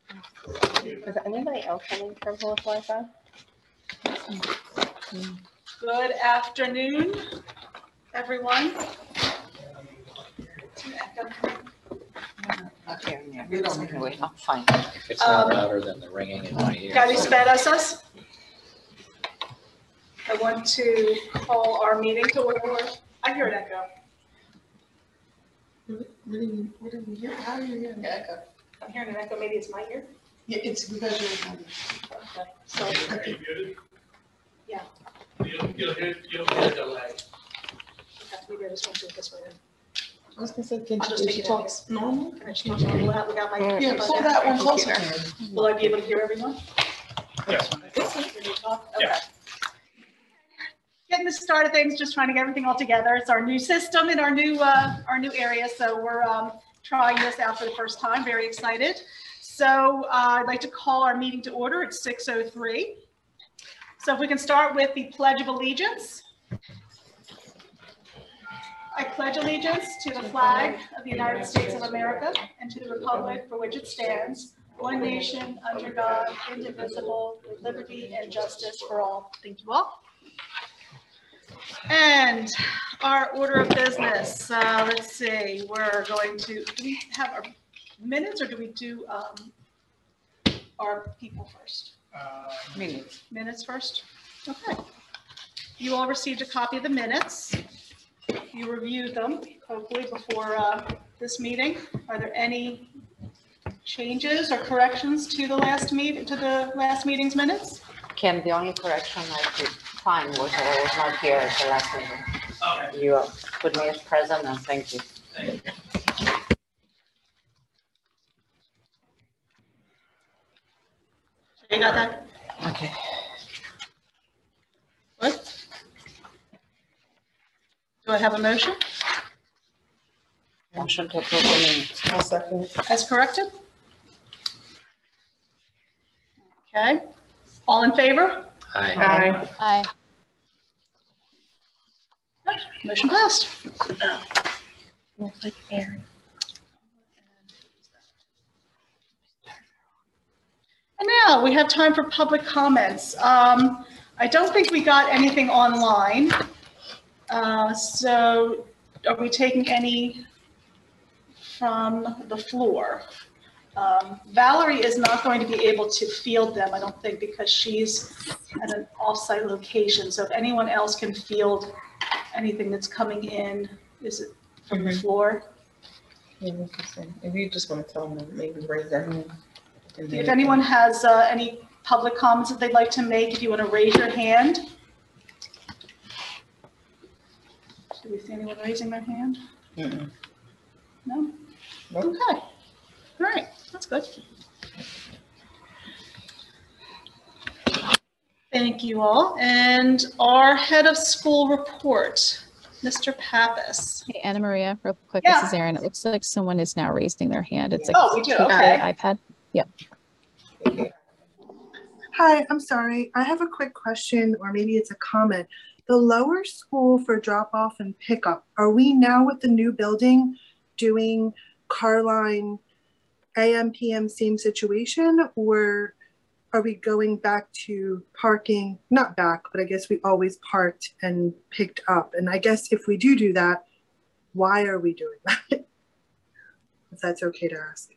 Is anybody else coming from Holy Wi-Fi? Good afternoon, everyone. Okay, anyway, I'm fine. It's not louder than the ringing in my ears. Kalisperas. I want to call our meeting to order. I hear an echo. What did we hear? How do you hear an echo? I'm hearing an echo. Maybe it's my ear. Yeah, it's because you're. Okay. So, yeah. You'll hear a delay. Okay, maybe I just want to do it this way then. I was gonna say, can I'll just you take it talk as- normal? Can I change it without my? Yeah, pull that one closer. Will I be able to hear everyone? Yes. Can you talk? Okay. Yeah. Getting the start of things, just trying to get everything all together. It's our new system in our new area, so we're trying this out for the first time. Very excited. So I'd like to call our meeting to order. It's 6:03. So if we can start with the Pledge of Allegiance. I pledge allegiance to the flag of the United States of America and to the republic for which it stands, one nation, under God, indivisible, with liberty and justice for all. Thank you all. And our order of business, let's see, we're going to, do we have our minutes or do we do our people first? Minutes. Minutes first? Okay. You all received a copy of the minutes. You reviewed them, hopefully, before this meeting. Are there any changes or corrections to the last meeting's minutes? Kim, the only correction I could find was that I was not here at the last meeting. Okay. You put me as present and thank you. Thank you. You got that? Okay. What? Do I have a motion Motion to approve the minutes. I'll second. as corrected? Okay. All in favor? Aye. Aye. Motion passed. And now we have time for public comments. I don't think we got anything online. So are we taking any from the floor? Valerie is not going to be able to field them, I don't think, because she's at an off-site location. So if anyone else can field anything that's coming in, is it from the floor? If you just want to tell them, maybe raise their hand. If anyone has any public comments that they'd like to make, if you want to raise your hand. Do we see anyone raising their hand? Mm-mm. No? Nope. Okay. All right, that's good. Thank you all. And our head of school report, Mr. Pappas. Hey, Anna Maria, real quick, Yeah. this is Erin. It looks like someone is now raising their hand. It's Oh, we do, okay. iPad. Yep. Hi, I'm sorry. I have a quick question, or maybe it's a comment. The lower school for drop off and pickup, are we now with the new building doing car line AM, PM, same situation? Or are we going back to parking, not back, but I guess we always parked and picked up. And I guess if we do that, why are we doing that? If that's okay to ask.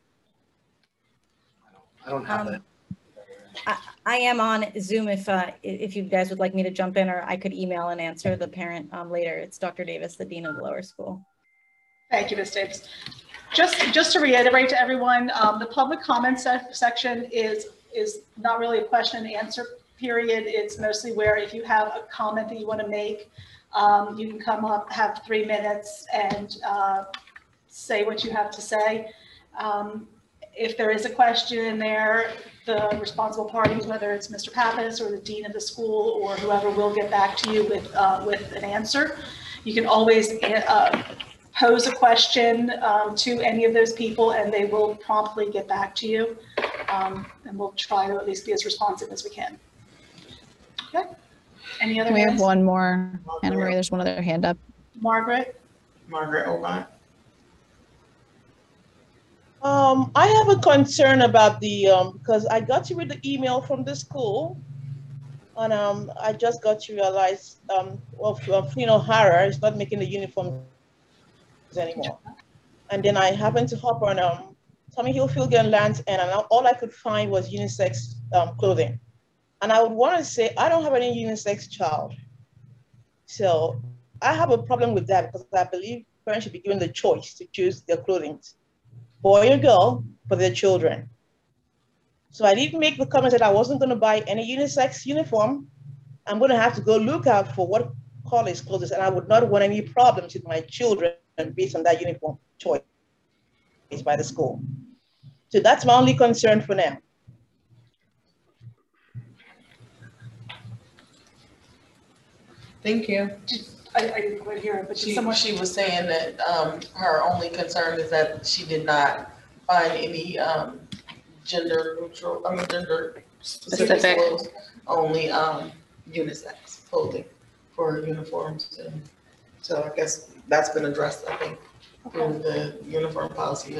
I don't have that. I am on Zoom if you guys would like me to jump in, or I could email and answer the parent later. It's Dr. Davis, the Dean of the lower school. Thank you, Ms. Davis. Just to reiterate to everyone, the public comment section is not really a question and answer period. It's mostly where if you have a comment that you want to make, you can come up, have 3 minutes and say what you have to say. If there is a question in there, the responsible parties, whether it's Mr. Pappas or the dean of the school or whoever, will get back to you with an answer. You can always pose a question to any of those people and they will promptly get back to you. And we'll try to at least be as responsive as we can. Okay. Any other We have hands? one more. Anna Maria, there's one other hand up. Margaret? Margaret Obine. I have a concern about the, because I got to read the email from the school, and I just got to realize, Hara is not making the uniforms anymore. And then I happened to hop on Tommy Hilfiger and Lands, and all I could find was unisex clothing. And I would want to say, I don't have any unisex child. So I have a problem with that because I believe parents should be given the choice to choose their clothing, boy or girl, for their children. So I didn't make the comment that I wasn't going to buy any unisex uniform. I'm going to have to go look out for what college clothes, and I would not want any problems with my children based on that uniform choice by the school. So that's my only concern for now. Thank you. I didn't quite hear it, but She someone. was saying that her only concern is that she did not find any gender specific clothes, only unisex clothing for uniforms. And so I guess that's been addressed, I think, through the uniform policy.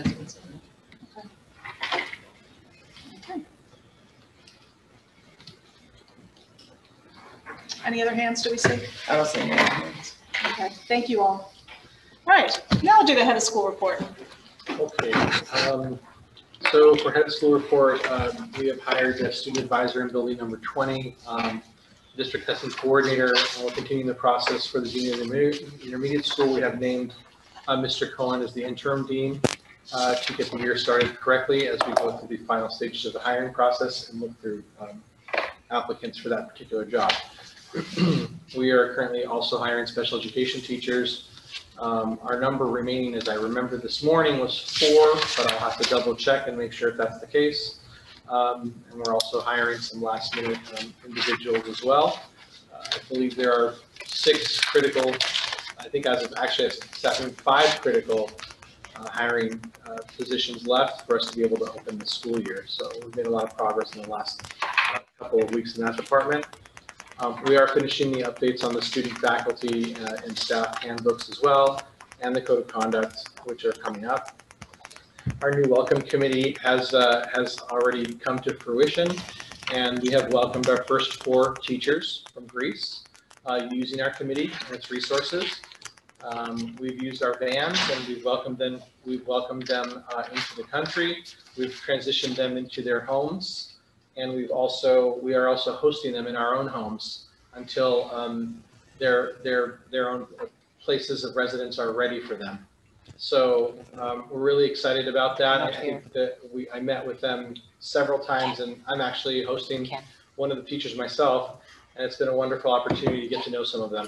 Any other hands do we see? I don't see any hands. Okay, thank you all. All right, now I'll do the head of school report. Okay, so for head of school report, we have hired a student advisor in building number 20, district testing coordinator. We're continuing the process for the junior and intermediate school. We have named Mr. Cohen as the interim dean to get the year started correctly as we go through the final stages of the hiring process and look through applicants for that particular job. We are currently also hiring special education teachers. Our number remaining, as I remember this morning, was 4, but I'll have to double check and make sure if that's the case. And we're also hiring some last minute individuals as well. I believe there are 6 critical, I think as of actually 5 critical hiring positions left for us to be able to open the school year. So we've made a lot of progress in the last couple of weeks in that department. We are finishing the updates on the student, faculty, and staff handbooks as well, and the code of conduct, which are coming up. Our new welcome committee has already come to fruition, and we have welcomed our first 4 teachers from Greece using our committee and its resources. We've used our vans, and we've welcomed them into the country. We've transitioned them into their homes. And we are also hosting them in our own homes until their own places of residence are ready for them. So we're really excited about that. I think that I met with them several times, and I'm actually hosting one of the teachers myself, and it's been a wonderful opportunity to get to know some of them.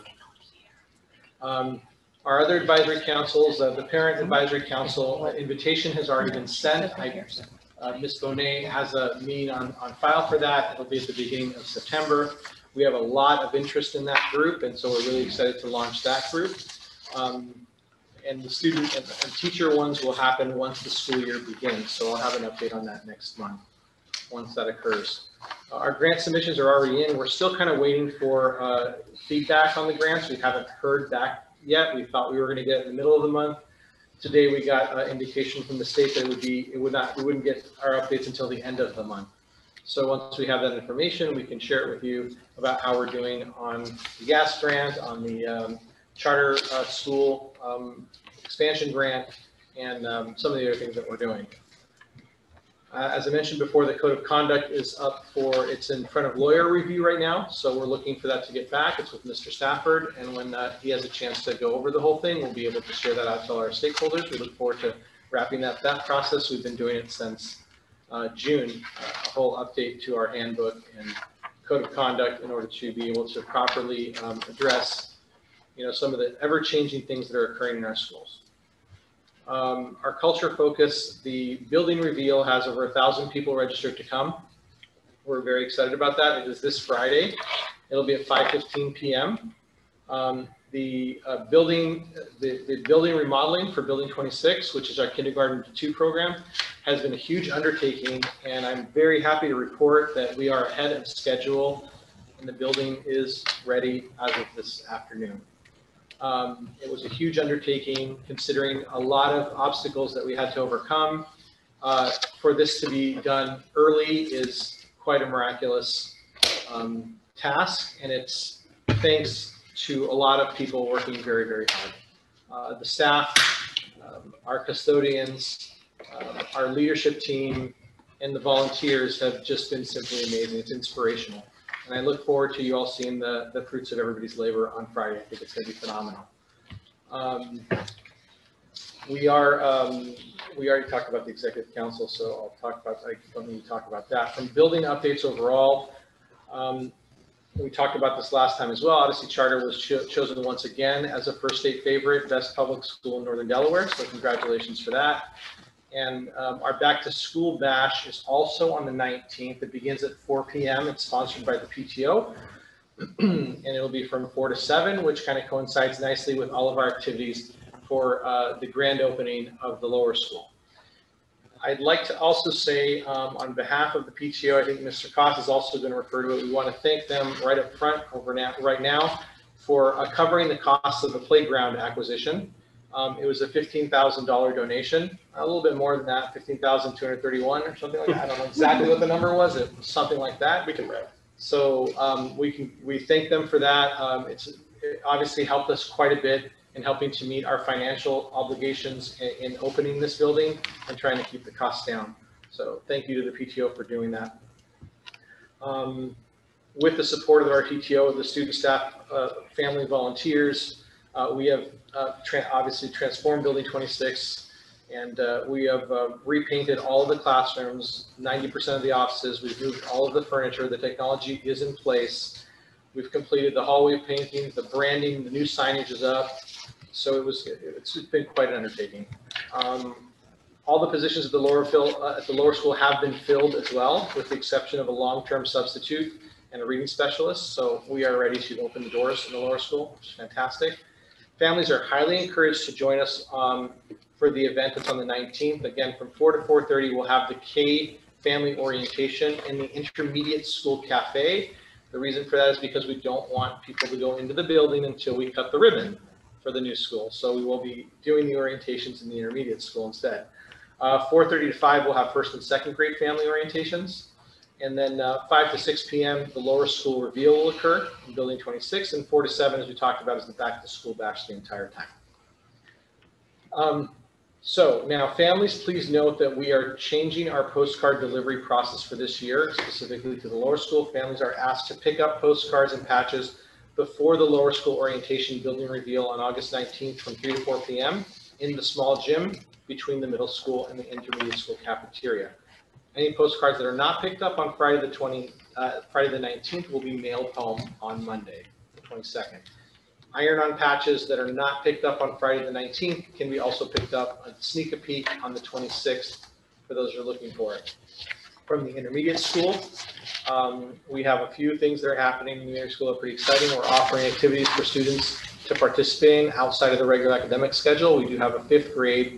Our other advisory councils, the Parent Advisory Council invitation has already been sent. Ms. Bonet has a meeting on file for that. It'll be at the beginning of September. We have a lot of interest in that group, and so we're really excited to launch that group. And the student and teacher ones will happen once the school year begins. So I'll have an update on that next month once that occurs. Our grant submissions are already in. We're still kind of waiting for feedback on the grants. We haven't heard back yet. We thought we were going to get it in the middle of the month. Today we got indication from the state that we wouldn't get our updates until the end of the month. So once we have that information, we can share it with you about how we're doing on the gas grant, on the charter school expansion grant, and some of the other things that we're doing. As I mentioned before, the code of conduct is up it's in front of lawyer review right now. So we're looking for that to get back. It's with Mr. Stafford. And when he has a chance to go over the whole thing, we'll be able to share that out to all our stakeholders. We look forward to wrapping up that process. We've been doing it since June, a whole update to our handbook and code of conduct in order to be able to properly address, some of the ever-changing things that are occurring in our schools. Our culture focus, the building reveal has over 1,000 people registered to come. We're very excited about that. It is this Friday. It'll be at 5:15 p.m. The building remodeling for Building 26, which is our Kindergarten 2 program, has been a huge undertaking, and I'm very happy to report that we are ahead of schedule, and the building is ready as of this afternoon. It was a huge undertaking considering a lot of obstacles that we had to overcome For this to be done early is quite a miraculous task, and it's thanks to a lot of people working very, very hard. The staff, our custodians, our leadership team, and the volunteers have just been simply amazing. It's inspirational. And I look forward to you all seeing the fruits of everybody's labor on Friday. I think it's going to be phenomenal. We already talked about the executive council, so I don't need to talk about that. From building updates overall, we talked about this last time as well. Odyssey Charter was chosen once again as a first state favorite, best public school in Northern Delaware. So congratulations for that. And our back to school bash is also on the 19th. It begins at 4 p.m. It's sponsored by the PTO. And it'll be from 4 to 7, which kind of coincides nicely with all of our activities for the grand opening of the lower school. I'd like to also say on behalf of the PTO, I think Mr. Koss is also going to refer to it. We want to thank them right up front right now for covering the costs of the playground acquisition. It was a $15,000 donation, a little bit more than that, $15,231 or something like that. I don't know exactly what the number was. It was something like that. So we thank them for that. It obviously helped us quite a bit in helping to meet our financial obligations in opening this building and trying to keep the costs down. So thank you to the PTO for doing that. With the support of our PTO, the student, staff, family, volunteers, we have obviously transformed Building 26, and we have repainted all of the classrooms, 90% of the offices. We've moved all of the furniture. The technology is in place. We've completed the hallway painting, the branding, the new signage is up. So it's been quite an undertaking. All the positions at the lower school have been filled as well, with the exception of a long-term substitute and a reading specialist. So we are ready to open the doors in the lower school, which is fantastic. Families are highly encouraged to join us for the event that's on the 19th. Again, from 4 to 4:30, we'll have the K family orientation in the intermediate school cafe. The reason for that is because we don't want people to go into the building until we cut the ribbon for the new school. So we will be doing the orientations in the intermediate school instead. 4:30 to 5, we'll have first and second grade family orientations. And then 5 to 6 p.m., the lower school reveal will occur in Building 26. And 4 to 7, as we talked about, is the back to school bash the entire time. So now families, please note that we are changing our postcard delivery process for this year, specifically to the lower school. Families are asked to pick up postcards and patches before the lower school orientation building reveal on August 19th from 3 to 4 p.m. in the small gym between the middle school and the intermediate school cafeteria. Any postcards that are not picked up on Friday the 19th will be mailed home on Monday, the 22nd. Iron-on patches that are not picked up on Friday the 19th can be also picked up, sneak a peek on the 26th for those who are looking for it. From the intermediate school, we have a few things that are happening in the intermediate school that are pretty exciting. We're offering activities for students to participate in outside of the regular academic schedule. We do have a 5th grade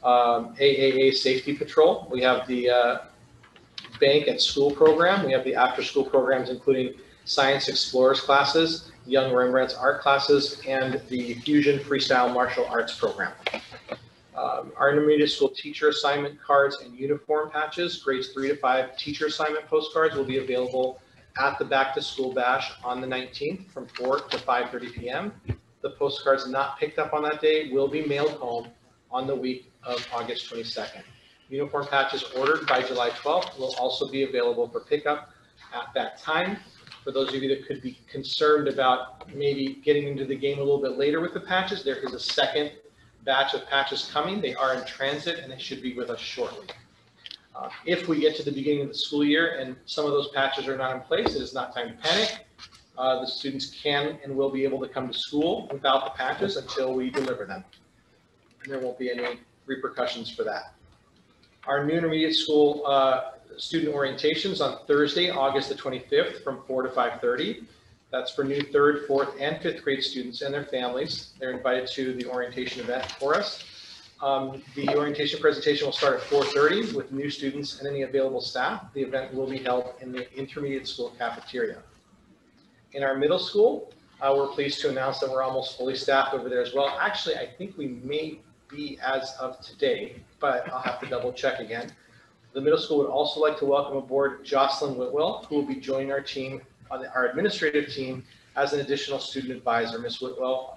AAA safety patrol. We have the bank at school program. We have the after school programs, including Science Explorers classes, Young Rembrandt's art classes, and the Fusion Freestyle Martial Arts program. Our intermediate school teacher assignment cards and uniform patches, grades 3 to 5 teacher assignment postcards will be available at the back to school bash on the 19th from 4 to 5:30 p.m. The postcards not picked up on that day will be mailed home on the week of August 22nd. Uniform patches ordered by July 12th will also be available for pickup at that time. For those of you that could be concerned about maybe getting into the game a little bit later with the patches, there is a second batch of patches coming. They are in transit and they should be with us shortly. If we get to the beginning of the school year and some of those patches are not in place, it is not time to panic. The students can and will be able to come to school without the patches until we deliver them. And there won't be any repercussions for that. Our new intermediate school student orientations on Thursday, August the 25th from 4 to 5:30. That's for new 3rd, 4th, and 5th grade students and their families. They're invited to the orientation event for us. The orientation presentation will start at 4:30 with new students and any available staff. The event will be held in the intermediate school cafeteria. In our middle school, we're pleased to announce that we're almost fully staffed over there as well. Actually, I think we may be as of today, but I'll have to double check again. The middle school would also like to welcome aboard Jocelyn Whitwell, who will be joining our team, our administrative team, as an additional student advisor. Ms. Whitwell's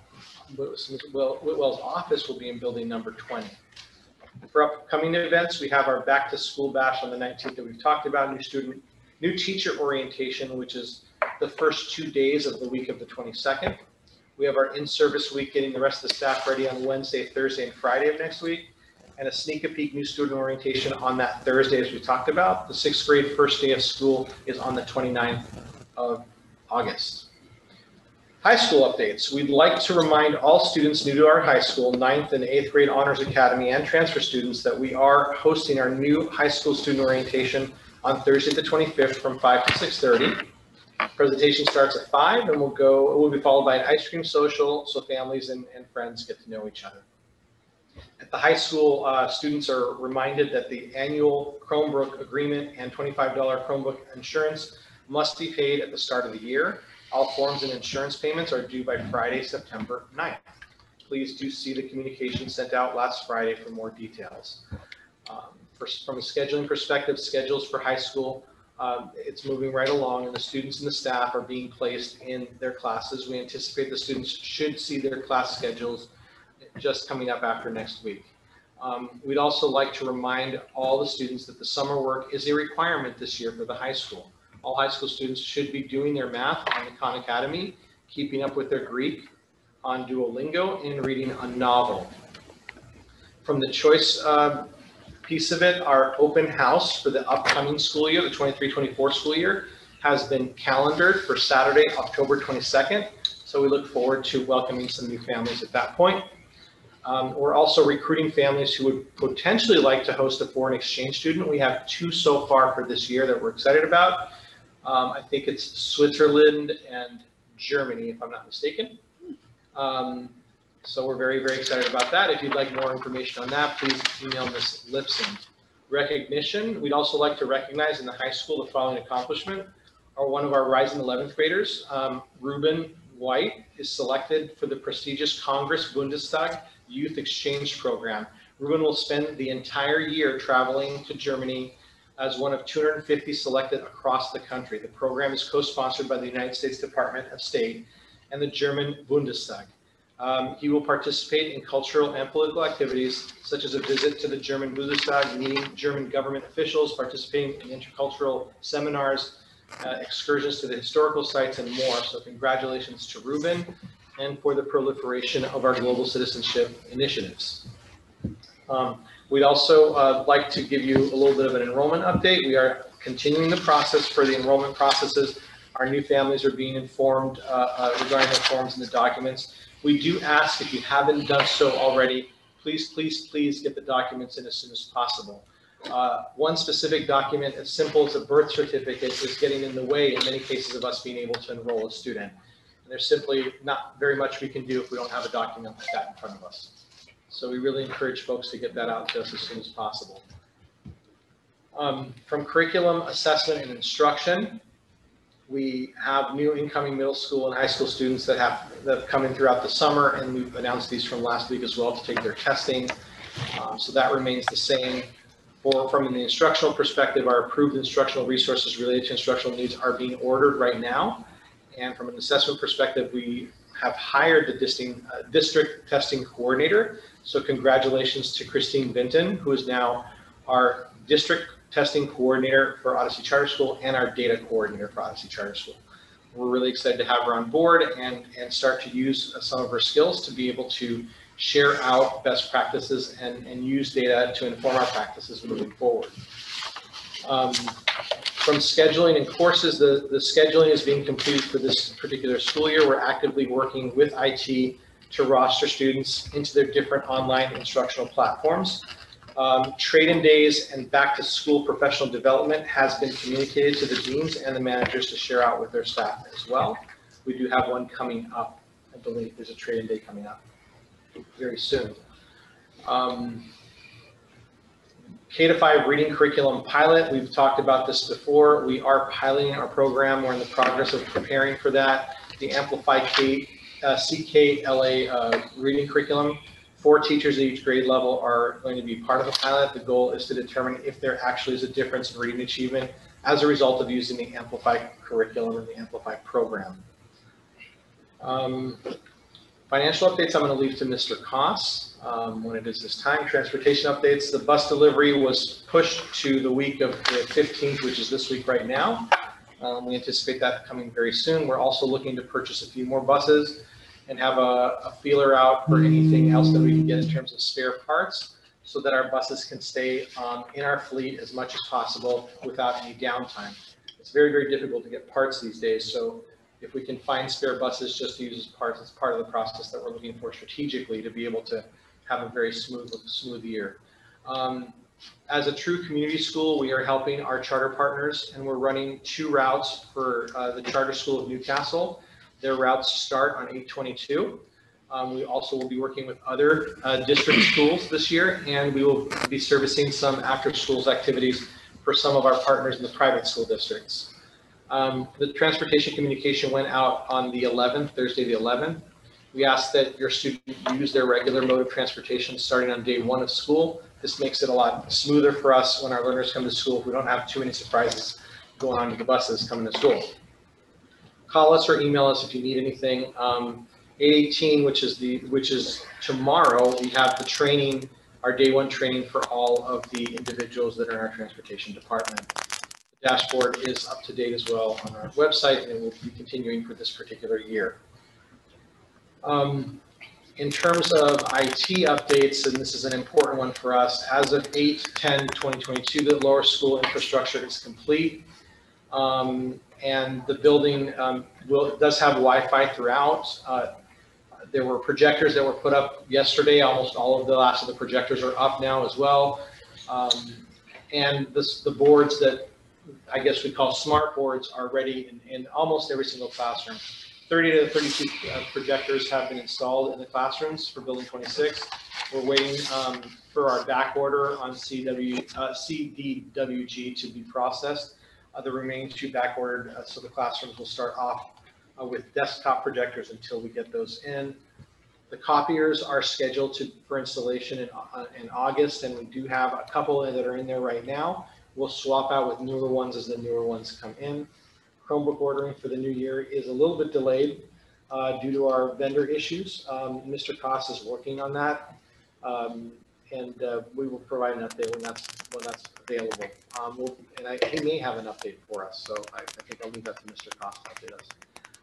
office will be in building number 20. For upcoming events, we have our back to school bash on the 19th that we've talked about, new teacher orientation, which is the first 2 days of the week of the 22nd. We have our in-service week, getting the rest of the staff ready on Wednesday, Thursday, and Friday of next week, and a sneak a peek new student orientation on that Thursday, as we talked about. The 6th grade first day of school is on the 29th of August. High school updates. We'd like to remind all students new to our high school, 9th and 8th grade Honors Academy and transfer students, that we are hosting our new high school student orientation on Thursday the 25th from 5 to 6:30. Presentation starts at 5 and it will be followed by an ice cream social so families and friends get to know each other. At the high school, students are reminded that the annual Chromebook agreement and $25 Chromebook insurance must be paid at the start of the year. All forms and insurance payments are due by Friday, September 9th. Please do see the communication sent out last Friday for more details. From a scheduling perspective, schedules for high school, it's moving right along, and the students and the staff are being placed in their classes. We anticipate the students should see their class schedules just coming up after next week. We'd also like to remind all the students that the summer work is a requirement this year for the high school. All high school students should be doing their math on the Khan Academy, keeping up with their Greek on Duolingo, and reading a novel. From the choice piece of it, our open house for the upcoming school year, the 23-24 school year, has been calendared for Saturday, October 22nd. So we look forward to welcoming some new families at that point. We're also recruiting families who would potentially like to host a foreign exchange student. We have 2 so far for this year that we're excited about. I think it's Switzerland and Germany, if I'm not mistaken. So we're very, very excited about that. If you'd like more information on that, please email Ms. Lipson. Recognition, we'd also like to recognize in the high school the following accomplishment. One of our rising 11th graders, Ruben White, is selected for the prestigious Congress Bundestag Youth Exchange Program. Ruben will spend the entire year traveling to Germany as one of 250 selected across the country. The program is co-sponsored by the United States Department of State and the German Bundestag. He will participate in cultural and political activities, such as a visit to the German Bundestag, meeting German government officials, participating in intercultural seminars, excursions to the historical sites, and more. So congratulations to Ruben and for the proliferation of our global citizenship initiatives. We'd also like to give you a little bit of an enrollment update. We are continuing the process for the enrollment processes. Our new families are being informed regarding the forms and the documents. We do ask, if you haven't done so already, please get the documents in as soon as possible. One specific document, as simple as a birth certificate, is getting in the way in many cases of us being able to enroll a student. And there's simply not very much we can do if we don't have a document like that in front of us. So we really encourage folks to get that out to us as soon as possible. From curriculum, assessment, and instruction, we have new incoming middle school and high school students that have come in throughout the summer, and we've announced these from last week as well to take their testing. So that remains the same. From an instructional perspective, our approved instructional resources related to instructional needs are being ordered right now. And from an assessment perspective, we have hired the district testing coordinator. So congratulations to Christine Vinton, who is now our district testing coordinator for Odyssey Charter School and our data coordinator for Odyssey Charter School. We're really excited to have her on board and start to use some of her skills to be able to share out best practices and use data to inform our practices moving forward. From scheduling and courses, the scheduling is being completed for this particular school year. We're actively working with IT to roster students into their different online instructional platforms. Trade-in days and back to school professional development has been communicated to the deans and the managers to share out with their staff as well. We do have one coming up. I believe there's a trade-in day coming up very soon. K-5 reading curriculum pilot. We've talked about this before. We are piloting our program. We're in the progress of preparing for that. The Amplify CKLA reading curriculum 4 teachers at each grade level are going to be part of the pilot. The goal is to determine if there actually is a difference in reading achievement as a result of using the Amplify curriculum and the Amplify program. Financial updates, I'm going to leave to Mr. Koss when it is this time. Transportation updates, the bus delivery was pushed to the week of the 15th, which is this week right now. We anticipate that coming very soon. We're also looking to purchase a few more buses and have a feeler out for anything else that we can get in terms of spare parts so that our buses can stay in our fleet as much as possible without any downtime. It's very, very difficult to get parts these days. So if we can find spare buses just to use as parts, it's part of the process that we're looking for strategically to be able to have a very smooth year. As a true community school, we are helping our charter partners, and we're running 2 routes for the Charter School of Newcastle. Their routes start on 8/22. We also will be working with other district schools this year, and we will be servicing some after schools activities for some of our partners in the private school districts. The transportation communication went out on the 11th, Thursday the 11th. We asked that your student use their regular mode of transportation starting on day 1 of school. This makes it a lot smoother for us when our learners come to school. We don't have too many surprises going on with the buses coming to school. Call us or email us if you need anything. 8/18, which is tomorrow, we have the training, our day 1 training for all of the individuals that are in our transportation department. The dashboard is up to date as well on our website, and it will be continuing for this particular year. In terms of IT updates, and this is an important one for us, as of 8/10/2022, the lower school infrastructure is complete. And the building does have Wi-Fi throughout. There were projectors that were put up yesterday. Almost all of the last of the projectors are up now as well. And the boards that I guess we call smart boards are ready in almost every single classroom. 30 to 32 projectors have been installed in the classrooms for Building 26. We're waiting for our back order on CDWG to be processed. The remaining 2 back ordered, so the classrooms will start off with desktop projectors until we get those in. The copiers are scheduled for installation in August, and we do have a couple that are in there right now. We'll swap out with newer ones as the newer ones come in. Chromebook ordering for the new year is a little bit delayed due to our vendor issues. Mr. Koss is working on that, and we will provide an update when that's available. He may have an update for us, so I think I'll leave that to Mr. Koss to update us.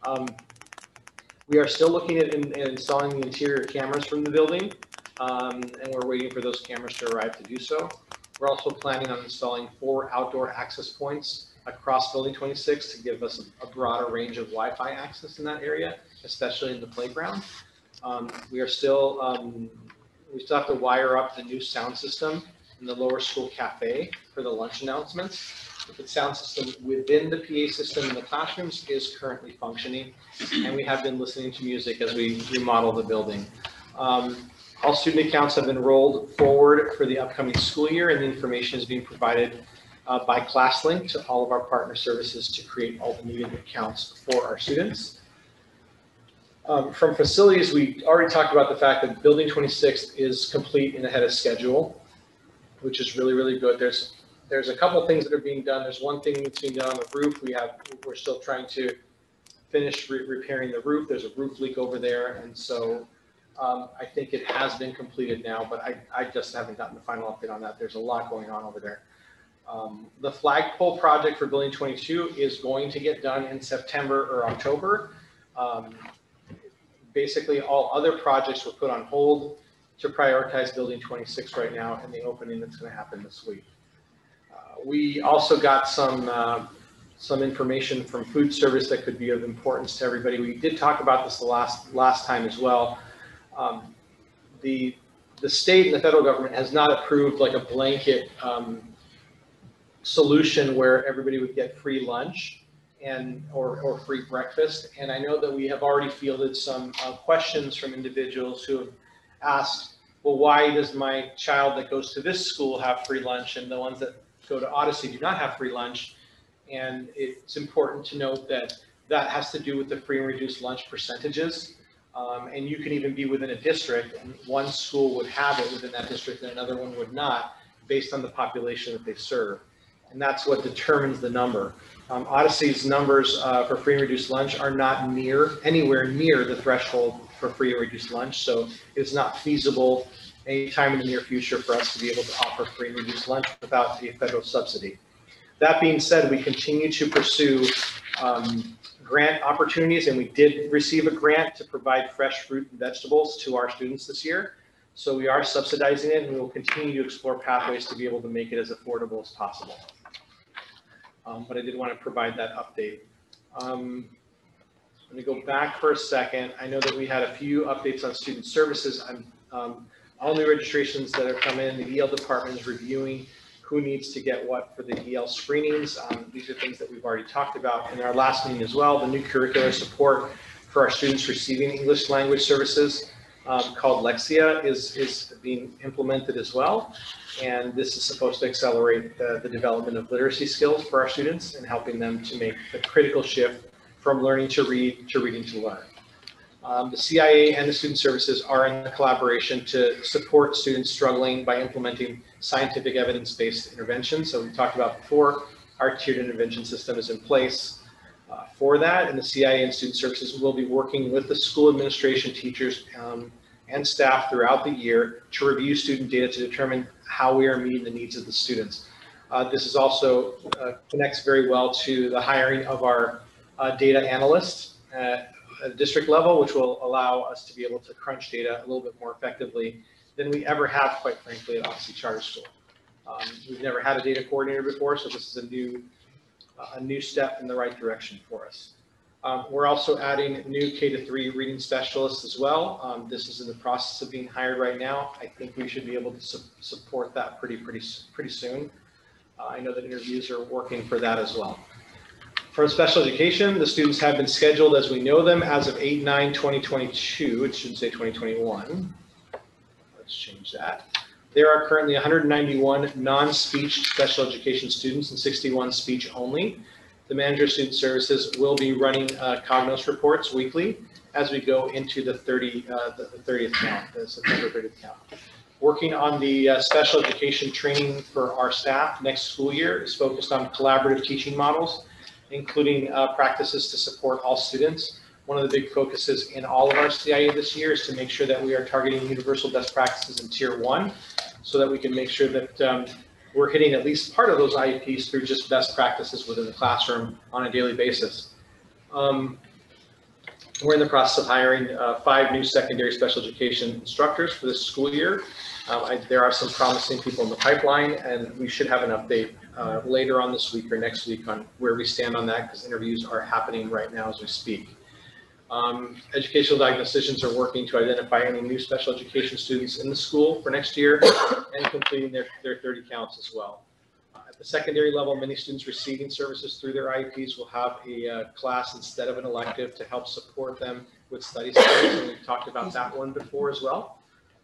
We are still looking at installing the interior cameras from the building, and we're waiting for those cameras to arrive to do so. We're also planning on installing 4 outdoor access points across Building 26 to give us a broader range of Wi-Fi access in that area, especially in the playground. We still have to wire up the new sound system in the lower school cafe for the lunch announcements. The sound system within the PA system in the classrooms is currently functioning, and we have been listening to music as we remodel the building. All student accounts have been rolled forward for the upcoming school year, and the information is being provided by ClassLink to all of our partner services to create all the needed accounts for our students. From facilities, we already talked about the fact that Building 26 is complete and ahead of schedule, which is really, really good. There's a couple things that are being done. There's one thing that's being done on the roof. We're still trying to finish repairing the roof. There's a roof leak over there, and so I think it has been completed now, but I just haven't gotten the final update on that. There's a lot going on over there. The flagpole project for Building 22 is going to get done in September or October. Basically, all other projects were put on hold to prioritize Building 26 right now and the opening that's going to happen this week. We also got some information from food service that could be of importance to everybody. We did talk about this the last time as well. The state and the federal government has not approved like a blanket solution where everybody would get free lunch or free breakfast. And I know that we have already fielded some questions from individuals who have asked, well, why does my child that goes to this school have free lunch and the ones that go to Odyssey do not have free lunch? And it's important to note that that has to do with the free and reduced lunch percentages. And you can even be within a district, and one school would have it within that district and another one would not, based on the population that they serve. And that's what determines the number. Odyssey's numbers for free and reduced lunch are not anywhere near the threshold for free and reduced lunch. So it's not feasible anytime in the near future for us to be able to offer free and reduced lunch without a federal subsidy. That being said, we continue to pursue grant opportunities, and we did receive a grant to provide fresh fruit and vegetables to our students this year. So we are subsidizing it, and we will continue to explore pathways to be able to make it as affordable as possible. But I did want to provide that update. Let me go back for a second. I know that we had a few updates on student services. All new registrations that are coming in, the EL department is reviewing who needs to get what for the EL screenings. These are things that we've already talked about in our last meeting as well. The new curricular support for our students receiving English language services called Lexia is being implemented as well. And this is supposed to accelerate the development of literacy skills for our students and helping them to make the critical shift from learning to read to reading to learn. The CIA and the student services are in collaboration to support students struggling by implementing scientific evidence-based intervention. So we talked about before, our tiered intervention system is in place for that, and the CIA and student services will be working with the school administration, teachers, and staff throughout the year to review student data to determine how we are meeting the needs of the students. This is also connects very well to the hiring of our data analyst at a district level, which will allow us to be able to crunch data a little bit more effectively than we ever have, quite frankly, at Odyssey Charter School. We've never had a data coordinator before, so this is a new step in the right direction for us. We're also adding new K-3 reading specialists as well. This is in the process of being hired right now. I think we should be able to support that pretty soon. I know that interviews are working for that as well. For special education, the students have been scheduled as we know them as of 8/9/2022. It should say 2021. Let's change that. There are currently 191 non-speech special education students and 61 speech only. The manager of student services will be running Cognos reports weekly as we go into the 30th count, the September 30th count. Working on the special education training for our staff next school year is focused on collaborative teaching models, including practices to support all students. One of the big focuses in all of our CIA this year is to make sure that we are targeting universal best practices in Tier 1 so that we can make sure that we're hitting at least part of those IEPs through just best practices within the classroom on a daily basis. We're in the process of hiring 5 new secondary special education instructors for this school year. There are some promising people in the pipeline, and we should have an update later on this week or next week on where we stand on that, because interviews are happening right now as we speak. Educational diagnosticians are working to identify any new special education students in the school for next year and completing their 30 counts as well. At the secondary level, many students receiving services through their IEPs will have a class instead of an elective to help support them with study skills, and we've talked about that one before as well.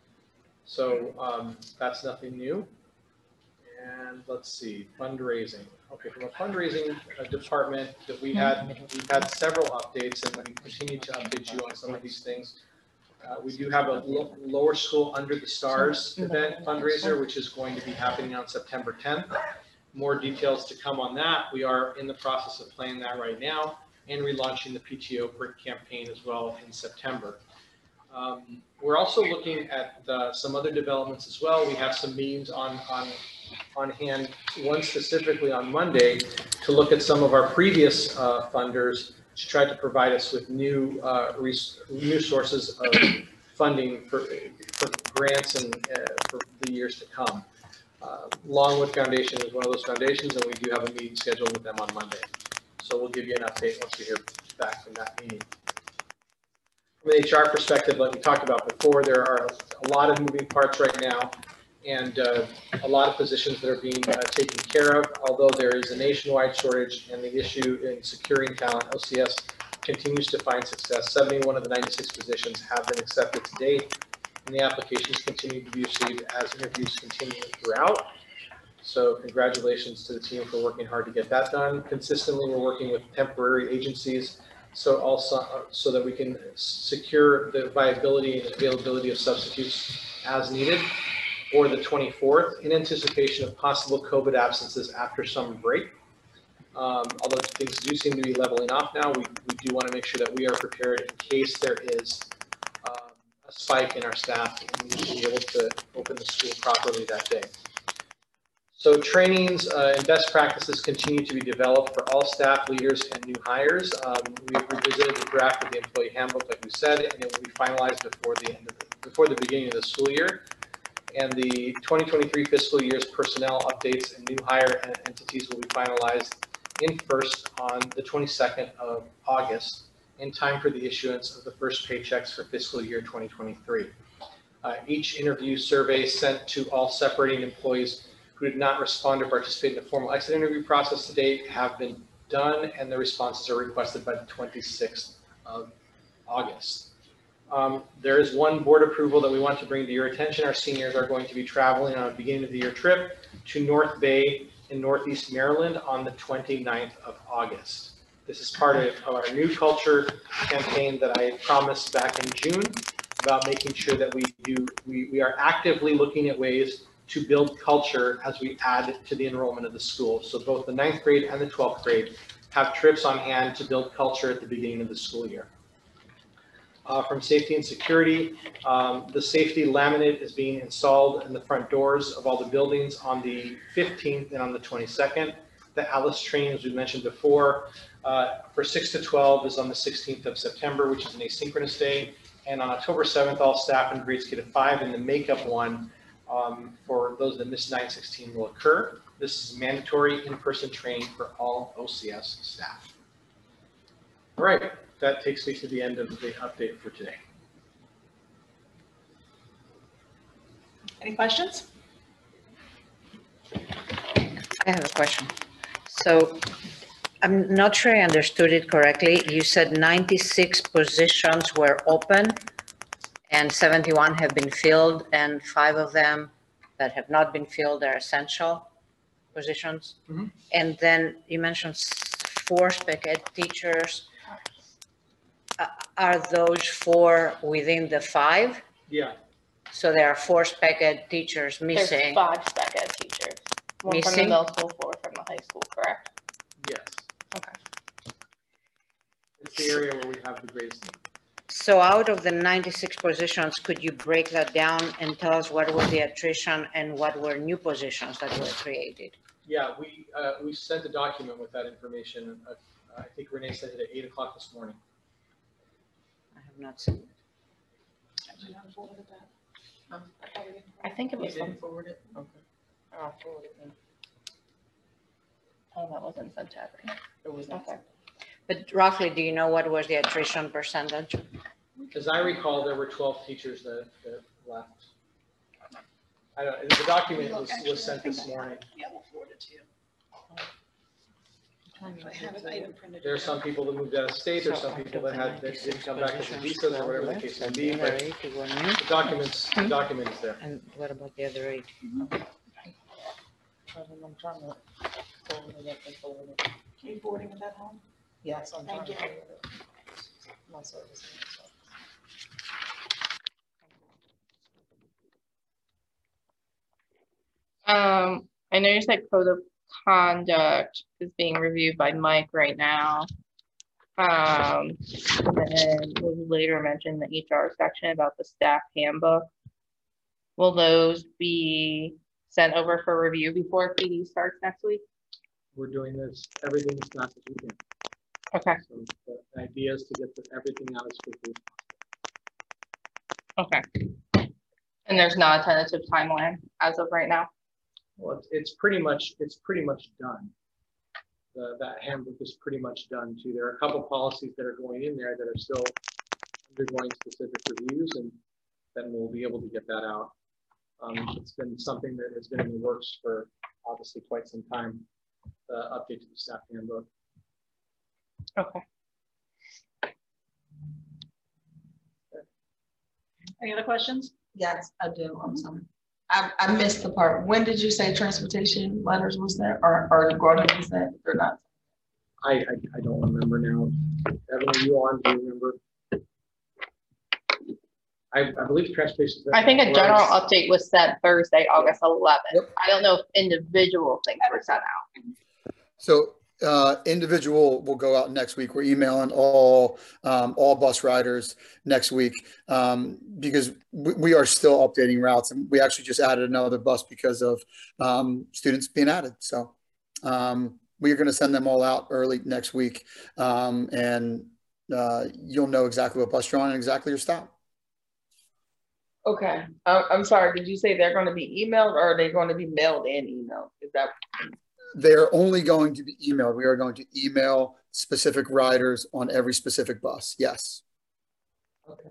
So that's nothing new. And let's see, fundraising. Okay, from a fundraising department that we've had several updates, and we continue to update you on some of these things. We do have a lower school under the stars event fundraiser, which is going to be happening on September 10th. More details to come on that. We are in the process of planning that right now and relaunching the PTO print campaign as well in September. We're also looking at some other developments as well. We have some meetings on hand, one specifically on Monday, to look at some of our previous funders to try to provide us with new sources of funding for grants and for the years to come. Longwood Foundation is one of those foundations, and we do have a meeting scheduled with them on Monday. So we'll give you an update once we hear back from that meeting. From an HR perspective, like we talked about before, there are a lot of moving parts right now, and a lot of positions that are being taken care of. Although there is a nationwide shortage and the issue in securing talent, OCS continues to find success. 71 of the 96 positions have been accepted to date, and the applications continue to be received as interviews continue throughout. So congratulations to the team for working hard to get that done. Consistently, we're working with temporary agencies so also so that we can secure the viability and availability of substitutes as needed, or the 24th, in anticipation of possible COVID absences after summer break. Although things do seem to be leveling off now, we do want to make sure that we are prepared in case there is a spike in our staff and we need to be able to open the school properly that day. So trainings and best practices continue to be developed for all staff, leaders, and new hires. We've revisited the draft of the employee handbook, like we said, and it will be finalized before the beginning of the school year. And the 2023 fiscal year's personnel updates and new hire entities will be finalized in first on the 22nd of August, in time for the issuance of the first paychecks for fiscal year 2023. Each interview survey sent to all separating employees who did not respond or participate in the formal exit interview process to date have been done, and the responses are requested by the 26th of August. There is one board approval that we want to bring to your attention. Our seniors are going to be traveling on a beginning of the year trip to North Bay in Northeast Maryland on the 29th of August. This is part of our new culture campaign that I promised back in June about making sure that we are actively looking at ways to build culture as we add to the enrollment of the school. So both the 9th grade and the 12th grade have trips on hand to build culture at the beginning of the school year. From safety and security, the safety laminate is being installed in the front doors of all the buildings on the 15th and on the 22nd. The ALICE training, as we mentioned before, for 6 to 12 is on the 16th of September, which is an asynchronous day. And on October 7th, all staff in grades K to 5 and the makeup one for those that missed 9/16 will occur. This is mandatory in-person training for all OCS staff. All right, that takes me to the end of the update for today. Any questions? I have a question. So I'm not sure I understood it correctly. You said 96 positions were open and 71 have been filled, and 5 of them that have not been filled are essential positions. Mhm. And then you mentioned 4 spec ed teachers. Are those 4 within the 5? Yeah, So there are 4 spec ed teachers There's missing. 5 spec ed teachers. One from the Missing? middle school, 4 from the high school, correct? yes. Okay. It's the area where we have the greatest need. So out of the 96 positions, could you break that down and tell us what was the attrition and what were new positions that were created? Yeah, we sent a document with that information. I think Renee sent it at 8 o'clock this morning. I have not seen it. I think it was You from, didn't forward it? Okay. oh, that wasn't sent to everyone. It was not. Okay. But roughly, do you know what was the attrition percentage? As I recall, there were 12 teachers that left. I don't, the document was sent this morning. Yeah, we'll forward it to you. I have it, I even printed it. There are some people that moved out of state, or some people that didn't come back with the visas, or whatever the case may be, but the document is there. And what about the other 8? Are you forwarding it at home? Yes, I'm trying Thank to. you. My service. I know you said code of conduct is being reviewed by Mike right now. And then we'll later mention the HR section about the staff handbook. Will those be sent over for review before PD starts next week? We're doing this, everything as fast as we can. Okay, So the idea is to get everything out as quickly as possible. okay. And there's not a tentative timeline as of right now? Well, it's pretty much done. That handbook is pretty much done too. There are a couple policies that are going in there that are still undergoing specific reviews, and then we'll be able to get that out. It's been something that has been in the works for obviously quite some time, update to the staff handbook. Okay. Any other questions? Yes, I do. I'm sorry. I missed the part. When did you say transportation letters was there, or the Gordon was that, or not? I don't remember now. Evan, are you on? Do you remember? I believe transportation. I think a general update was set Thursday, August 11th. Yep. I don't know if individual things were sent out. So individual will go out next week. We're emailing all bus riders next week because we are still updating routes, and we actually just added another bus because of students being added. So we are going to send them all out early next week, and you'll know exactly what bus you're on and exactly your stop. Okay, I'm sorry, did you say they're going to be emailed or are they going to be mailed and emailed? Is that? They're only going to be emailed. We are going to email specific riders on every specific bus. Yes. Okay.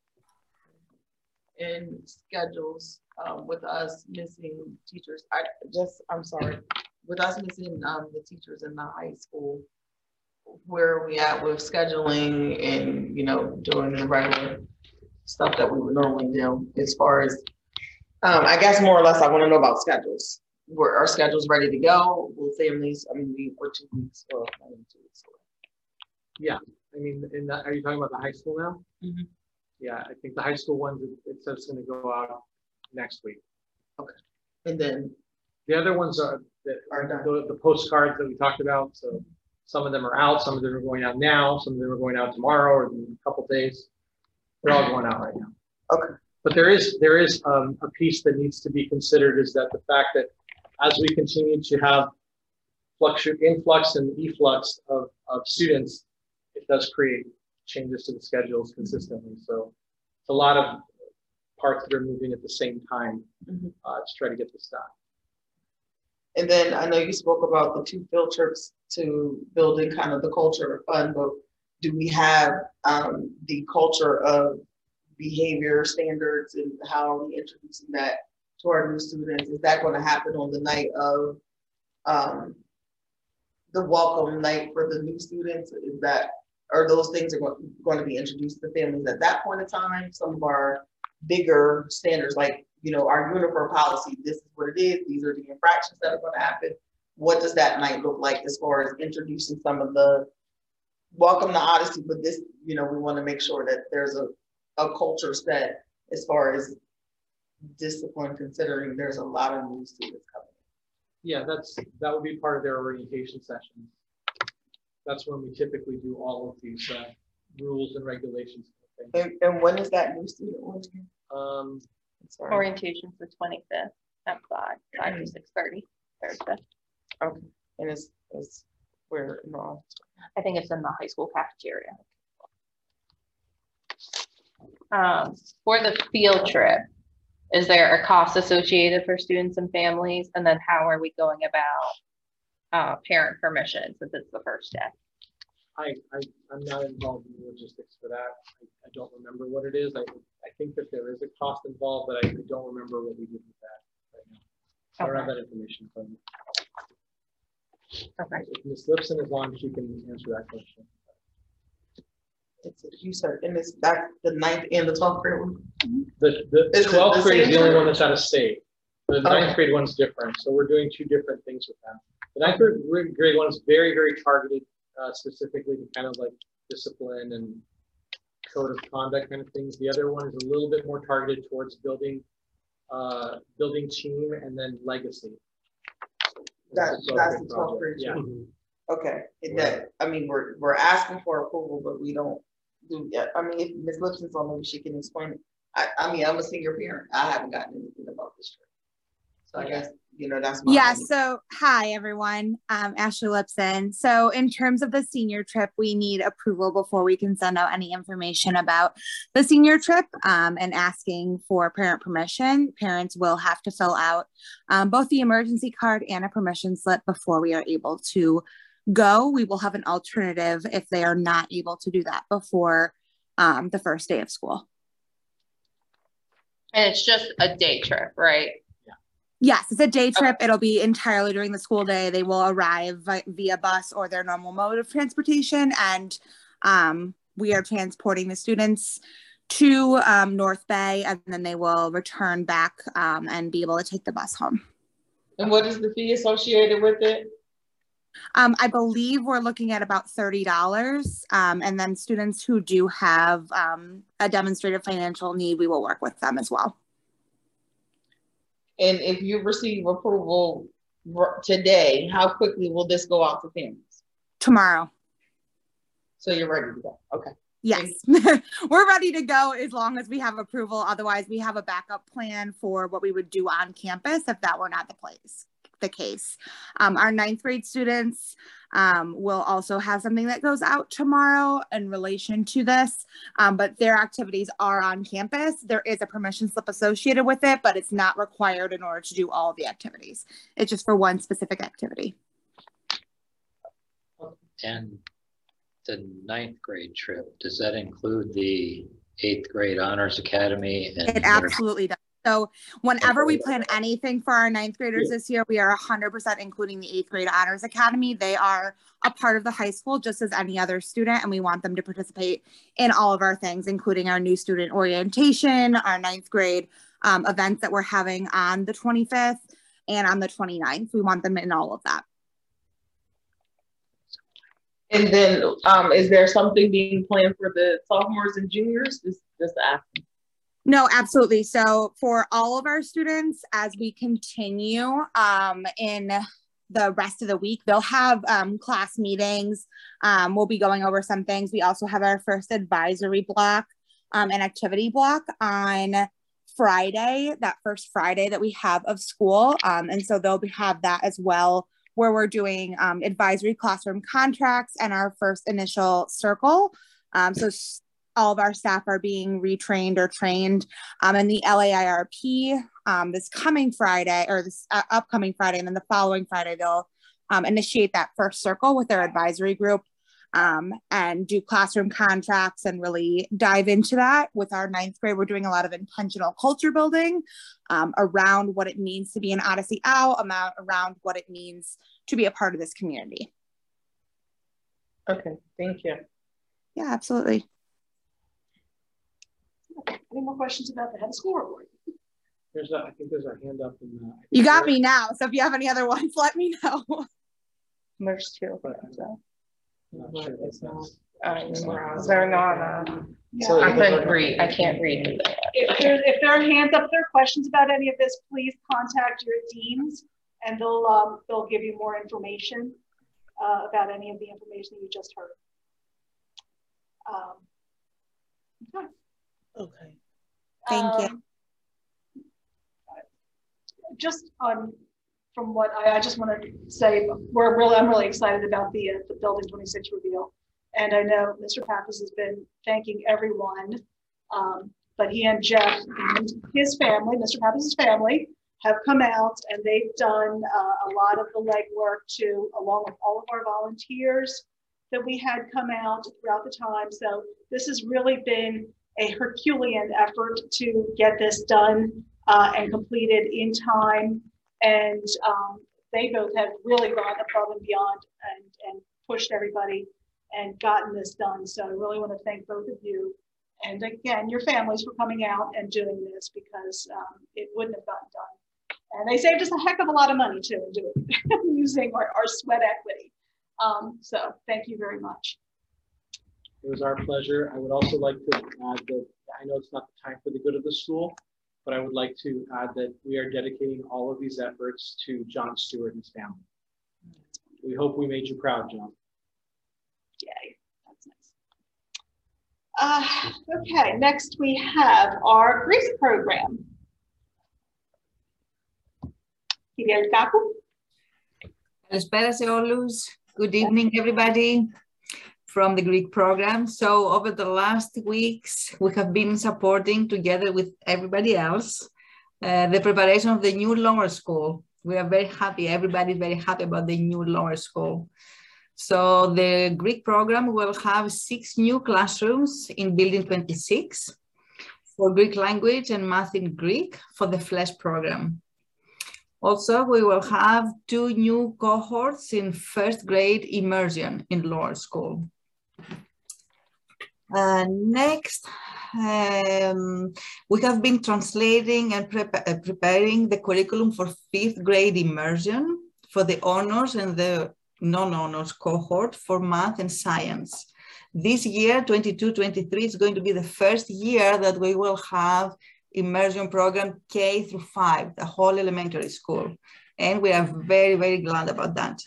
And schedules with us missing teachers. I'm sorry, with us missing the teachers in the high school, where are we at with scheduling and, you know, doing the regular stuff that we would normally do as far as, I guess more or less I want to know about schedules. Were our schedules ready to go? Will families, I mean, we're 2 weeks or 2 weeks away. Yeah, I mean, are you talking about the high school now? Mm-hmm. Yeah, I think the high school ones, it says it's going to go out next week. Okay. And then the other ones are the postcards that we talked about. So some of them are out, some of them are going out now, some of them are going out tomorrow or in a couple days. They're all going out right now. Okay. But there is a piece that needs to be considered, is that the fact that as we continue to have influx and efflux of students, it does create changes to the schedules consistently. So it's a lot of parts that are moving at the same time to try to get this done. And then I know you spoke about the 2 field trips to building kind of the culture of fun, but do we have the culture of behavior standards and how are we introducing that to our new students? Is that going to happen on the night of the welcome night for the new students? Are those things are going to be introduced to families at that point in time? Some of our bigger standards, like, you know, our uniform policy, this is what it is, these are the infractions that are going to happen. What does that night look like as far as introducing some of the welcome to Odyssey, but this, you know, we want to make sure that there's a culture set as far as discipline, considering there's a lot of new students coming. Yeah, that would be part of their orientation sessions. That's when we typically do all of these rules and regulations. And when is that new student one again? Orientation's the 25th at 5 to 6:30 Thursday. Okay, and it's where no, I think it's in the high school cafeteria. For the field trip, is there a cost associated for students and families? And then how are we going about parent permission since it's the first day? I'm not involved in the logistics for that. I don't remember what it is. I think that there is a cost involved, but I don't remember what we did with that right now. I don't have that information from me. Okay. If Ms. Lipson is on, she can answer that question. You said, and it's that the 9th and the 12th grade one? The 12th grade is the only one that's out of state. The 9th grade one's different. So we're doing 2 different things with them. The 9th grade one is very, very targeted specifically to kind of like discipline and code of conduct kind of things. The other one is a little bit more targeted towards building team and then legacy. That's the 12th grade. Yeah. Okay. That, I mean, we're asking for approval, but we don't do that. I mean, if Ms. Lipson's on, maybe she can explain it. I mean, I'm a senior parent. I haven't gotten anything about this trip. So I guess, you know, that's my Yeah, so hi everyone, Ashley Lipson. So in terms of the senior trip, we need approval before we can send out any information about the senior trip and asking for parent permission. Parents will have to fill out both the emergency card and a permission slip before we are able to go. We will have an alternative if they are not able to do that before the first day of school. And it's just a day trip, right? Yes, it's a day trip. It'll be entirely during the school day. They will arrive via bus or their normal mode of transportation. And we are transporting the students to North Bay, and then they will return back and be able to take the bus home. And what is the fee associated with it? I believe we're looking at about $30. And then students who do have a demonstrated financial need, we will work with them as well. And if you receive approval today, how quickly will this go out to families? Tomorrow. So you're ready to go? Okay. Yes, we're ready to go as long as we have approval. Otherwise, we have a backup plan for what we would do on campus if that were not the case. Our 9th grade students will also have something that goes out tomorrow in relation to this, but their activities are on campus. There is a permission slip associated with it, but it's not required in order to do all of the activities. It's just for one specific activity. And the 9th grade trip, does that include the 8th grade Honors Academy? And it absolutely does. So whenever we plan anything for our 9th graders this year, we are 100% including the 8th grade Honors Academy. They are a part of the high school just as any other student, and we want them to participate in all of our things, including our new student orientation, our 9th grade events that we're having on the 25th and on the 29th. We want them in all of that. And then is there something being planned for the sophomores and juniors? Just asking. No, absolutely. So for all of our students, as we continue in the rest of the week, they'll have class meetings. We'll be going over some things. We also have our first advisory block and activity block on Friday, that first Friday that we have of school. And so they'll have that as well, where we're doing advisory classroom contracts and our first initial circle. So all of our staff are being retrained or trained in the LAIRP this coming Friday, or this upcoming Friday, and then the following Friday, they'll initiate that first circle with their advisory group and do classroom contracts and really dive into that. With our 9th grade, we're doing a lot of intentional culture building around what it means to be an Odyssey Owl, around what it means to be a part of this community. Okay, thank you. Yeah, absolutely. Any more questions about the head of school report? I think there's a hand up. You got me now. So if you have any other ones, let me know. There's 2. Not sure if that's- They're not. So I couldn't read. I can't read. If there are hands up, if there are questions about any of this, please contact your deans, and they'll give you more information about any of the information you just heard. Okay. Okay. Thank you. Just from what I just want to say, I'm really excited about the Building 26 reveal, and I know Mr. Pappas has been thanking everyone, but he and Jeff and his family, Mr. Pappas' family, have come out and they've done a lot of the legwork along with all of our volunteers that we had come out throughout the time. So this has really been a Herculean effort to get this done and completed in time. And they both have really gone above and beyond and pushed everybody and gotten this done. So I really want to thank both of you. And again, your families for coming out and doing this, because it wouldn't have gotten done. And they saved us a heck of a lot of money too in doing it, using our sweat equity. So thank you very much. It was our pleasure. I would also like to add that I know it's not the time for the good of the school, but I would like to add that we are dedicating all of these efforts to John Stewart and his family. We hope we made you proud, John. Yay, that's nice. Okay, next we have our Greece program. Κυρία Λικάκου. Καλησπέρα σε όλους. Good evening, everybody from the Greek program. So over the last weeks, we have been supporting together with everybody else the preparation of the new lower school. We are very happy. Everybody is very happy about the new lower school. So the Greek program will have 6 new classrooms in Building 26 for Greek language and math in Greek for the FLESH program. Also, we will have 2 new cohorts in first grade immersion in lower school. Next, we have been translating and preparing the curriculum for 5th grade immersion for the honors and the non-honors cohort for math and science. This year, 22-23, is going to be the first year that we will have immersion program K through 5, the whole elementary school. And we are very, very glad about that.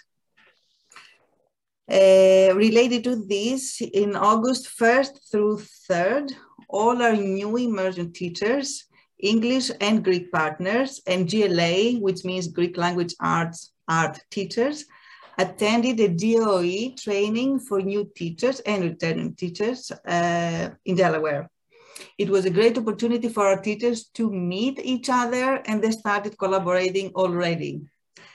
Related to this, in August 1st through 3rd, all our new immersion teachers, English and Greek partners, and GLA, which means Greek language arts art teachers, attended a DOE training for new teachers and returning teachers in Delaware. It was a great opportunity for our teachers to meet each other, and they started collaborating already.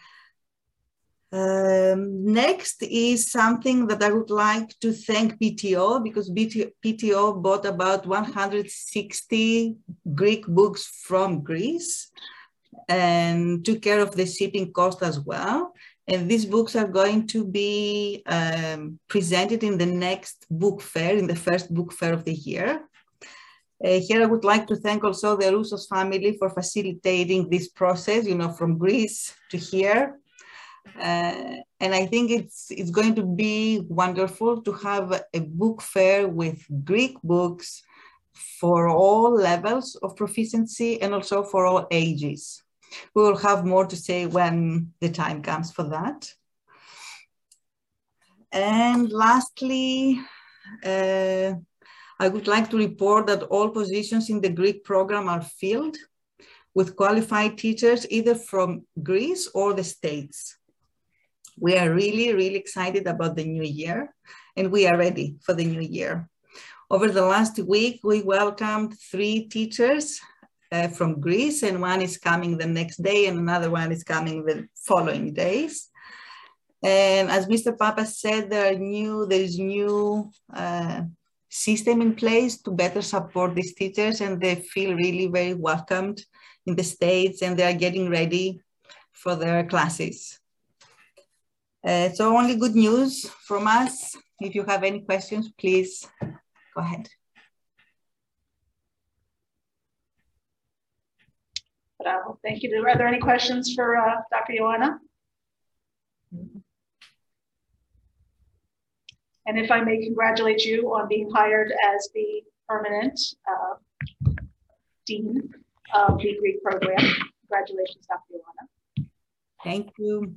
Next is something that I would like to thank PTO, because PTO bought about 160 Greek books from Greece and took care of the shipping cost as well. And these books are going to be presented in the next book fair, in the first book fair of the year. Here I would like to thank also the Roussos family for facilitating this process, you know, from Greece to here. And I think it's going to be wonderful to have a book fair with Greek books for all levels of proficiency and also for all ages. We will have more to say when the time comes for that. And lastly, I would like to report that all positions in the Greek program are filled with qualified teachers either from Greece or the States. We are really, really excited about the new year, and we are ready for the new year. Over the last week, we welcomed 3 teachers from Greece, and one is coming the next day, and another one is coming the following days. And as Mr. Papa said, there is new system in place to better support these teachers, and they feel really very welcomed in the States, and they are getting ready for their classes. So only good news from us. If you have any questions, please go ahead. Bravo. Thank you. Are there any questions for Dr. Ioana? And if I may congratulate you on being hired as the permanent dean of the Greek program. Congratulations, Dr. Ioana. Thank you.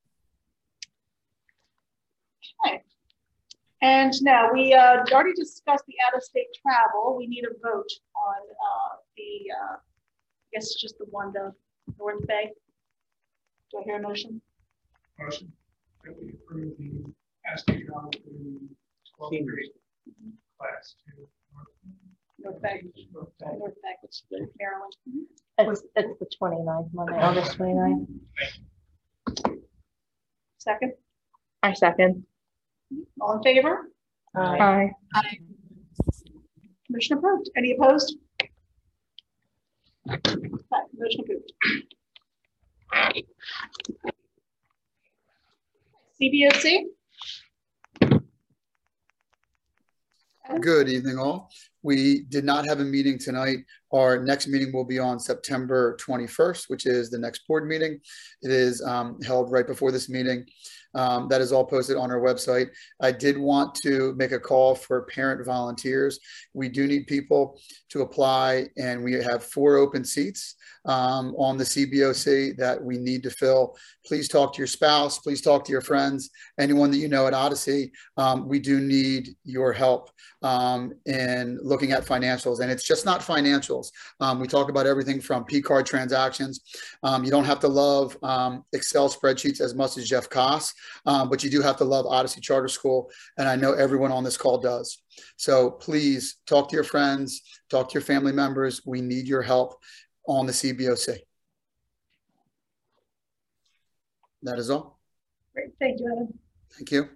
Okay. And now we already discussed the out-of-state travel. We need a vote on I guess it's just the one to North Bay. Do I hear a motion? Motion that we approve the out-of-state travel to 12th grade class to North Bay. North Bay. Maryland. It's the 29th, Monday, August 29th. Second? I second. All in favor? Aye. Aye. Motion approved. Any opposed? Aye, motion approved. CBOC? Good evening, all. We did not have a meeting tonight. Our next meeting will be on September 21st, which is the next board meeting. It is held right before this meeting. That is all posted on our website. I did want to make a call for parent volunteers. We do need people to apply, and we have 4 open seats on the CBOC that we need to fill. Please talk to your spouse. Please talk to your friends. Anyone that you know at Odyssey. We do need your help in looking at financials, and it's just not financials. We talk about everything from P-card transactions. You don't have to love Excel spreadsheets as much as Jeff Koss. But you do have to love Odyssey Charter School, and I know everyone on this call does. So please talk to your friends, talk to your family members. We need your help on the CBOC. That is all. Great, thank you, Evan. Thank you.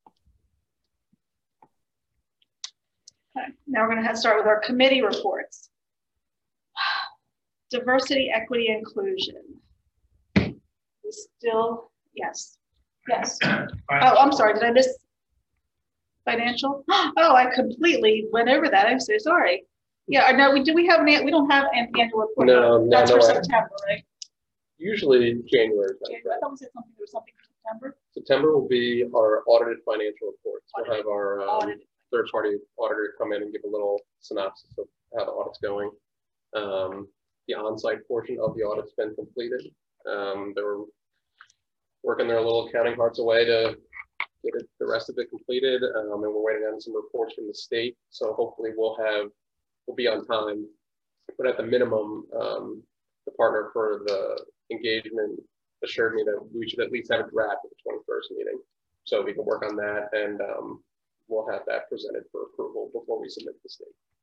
Okay, now we're going to start with our committee reports. Diversity, equity, inclusion. We still, yes. Yes. Oh, I'm sorry. Did I miss financial? Oh, I completely went over that. I'm so sorry. Yeah. No, we have we don't have an annual report. No, that's no, for no, September, right? Usually January. I thought we said something. There was something for September? September will be our audited financial reports. We'll have our Audited. third-party auditor come in and give a little synopsis of how the audit's going. The on-site portion of the audit's been completed. They were working their little accounting hearts away to get the rest of it completed, and we're waiting on some reports from the state. So hopefully we'll be on time. But at the minimum, the partner for the engagement assured me that we should at least have a draft at the 21st meeting, so we can work on that, and we'll have that presented for approval before we submit to the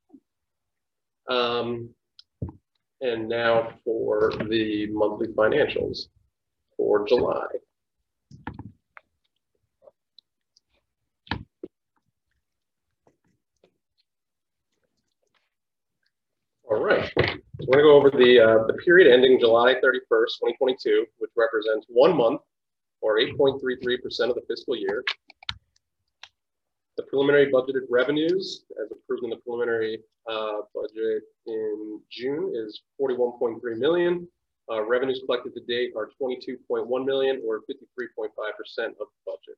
state. And now for the monthly financials for July. All right, so we're going to go over the period ending July 31st, 2022, which represents 1 month or 8.33% of the fiscal year. The preliminary budgeted revenues, as approved in the preliminary budget in June, is 41.3 million. Revenues collected to date are 22.1 million, or 53.5% of the budget.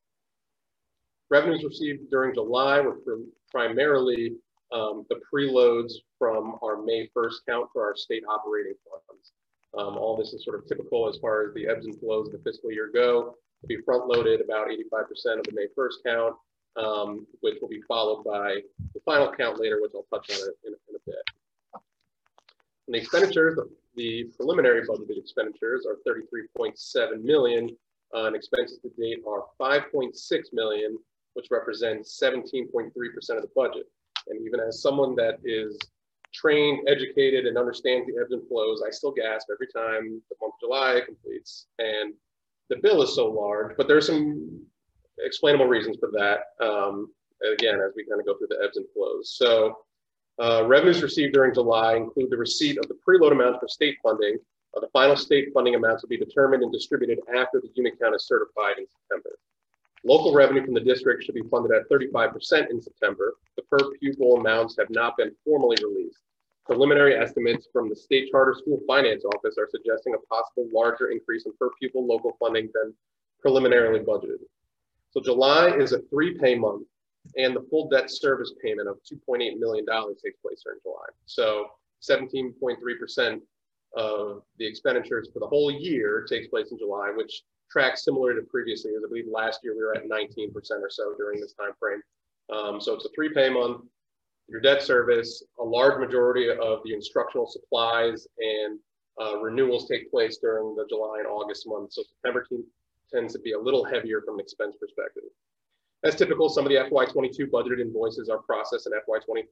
Revenues received during July were primarily the preloads from our May 1st count for our state operating funds. All this is sort of typical as far as the ebbs and flows of the fiscal year go. It'll be front loaded about 85% of the May 1st count, which will be followed by the final count later, which I'll touch on in a bit. And the expenditures, the preliminary budgeted expenditures are 33.7 million, and expenses to date are 5.6 million, which represents 17.3% of the budget. And even as someone that is trained, educated, and understands the ebbs and flows, I still gasp every time the month of July completes. And the bill is so large, but there's some explainable reasons for that. Again, as we kind of go through the ebbs and flows. So revenues received during July include the receipt of the preload amounts for state funding. The final state funding amounts will be determined and distributed after the unit count is certified in September. Local revenue from the district should be funded at 35% in September. The per pupil amounts have not been formally released. Preliminary estimates from the State Charter School Finance Office are suggesting a possible larger increase in per pupil local funding than preliminarily budgeted. So July is a 3-pay month, and the full debt service payment of $2.8 million takes place during July. So 17.3% of the expenditures for the whole year takes place in July, which tracks similar to previous years. I believe last year we were at 19% or so during this time frame. So it's a 3-pay month. Your debt service, a large majority of the instructional supplies and renewals take place during the July and August months. So September tends to be a little heavier from an expense perspective. As typical, some of the FY22 budgeted invoices are processed in FY23.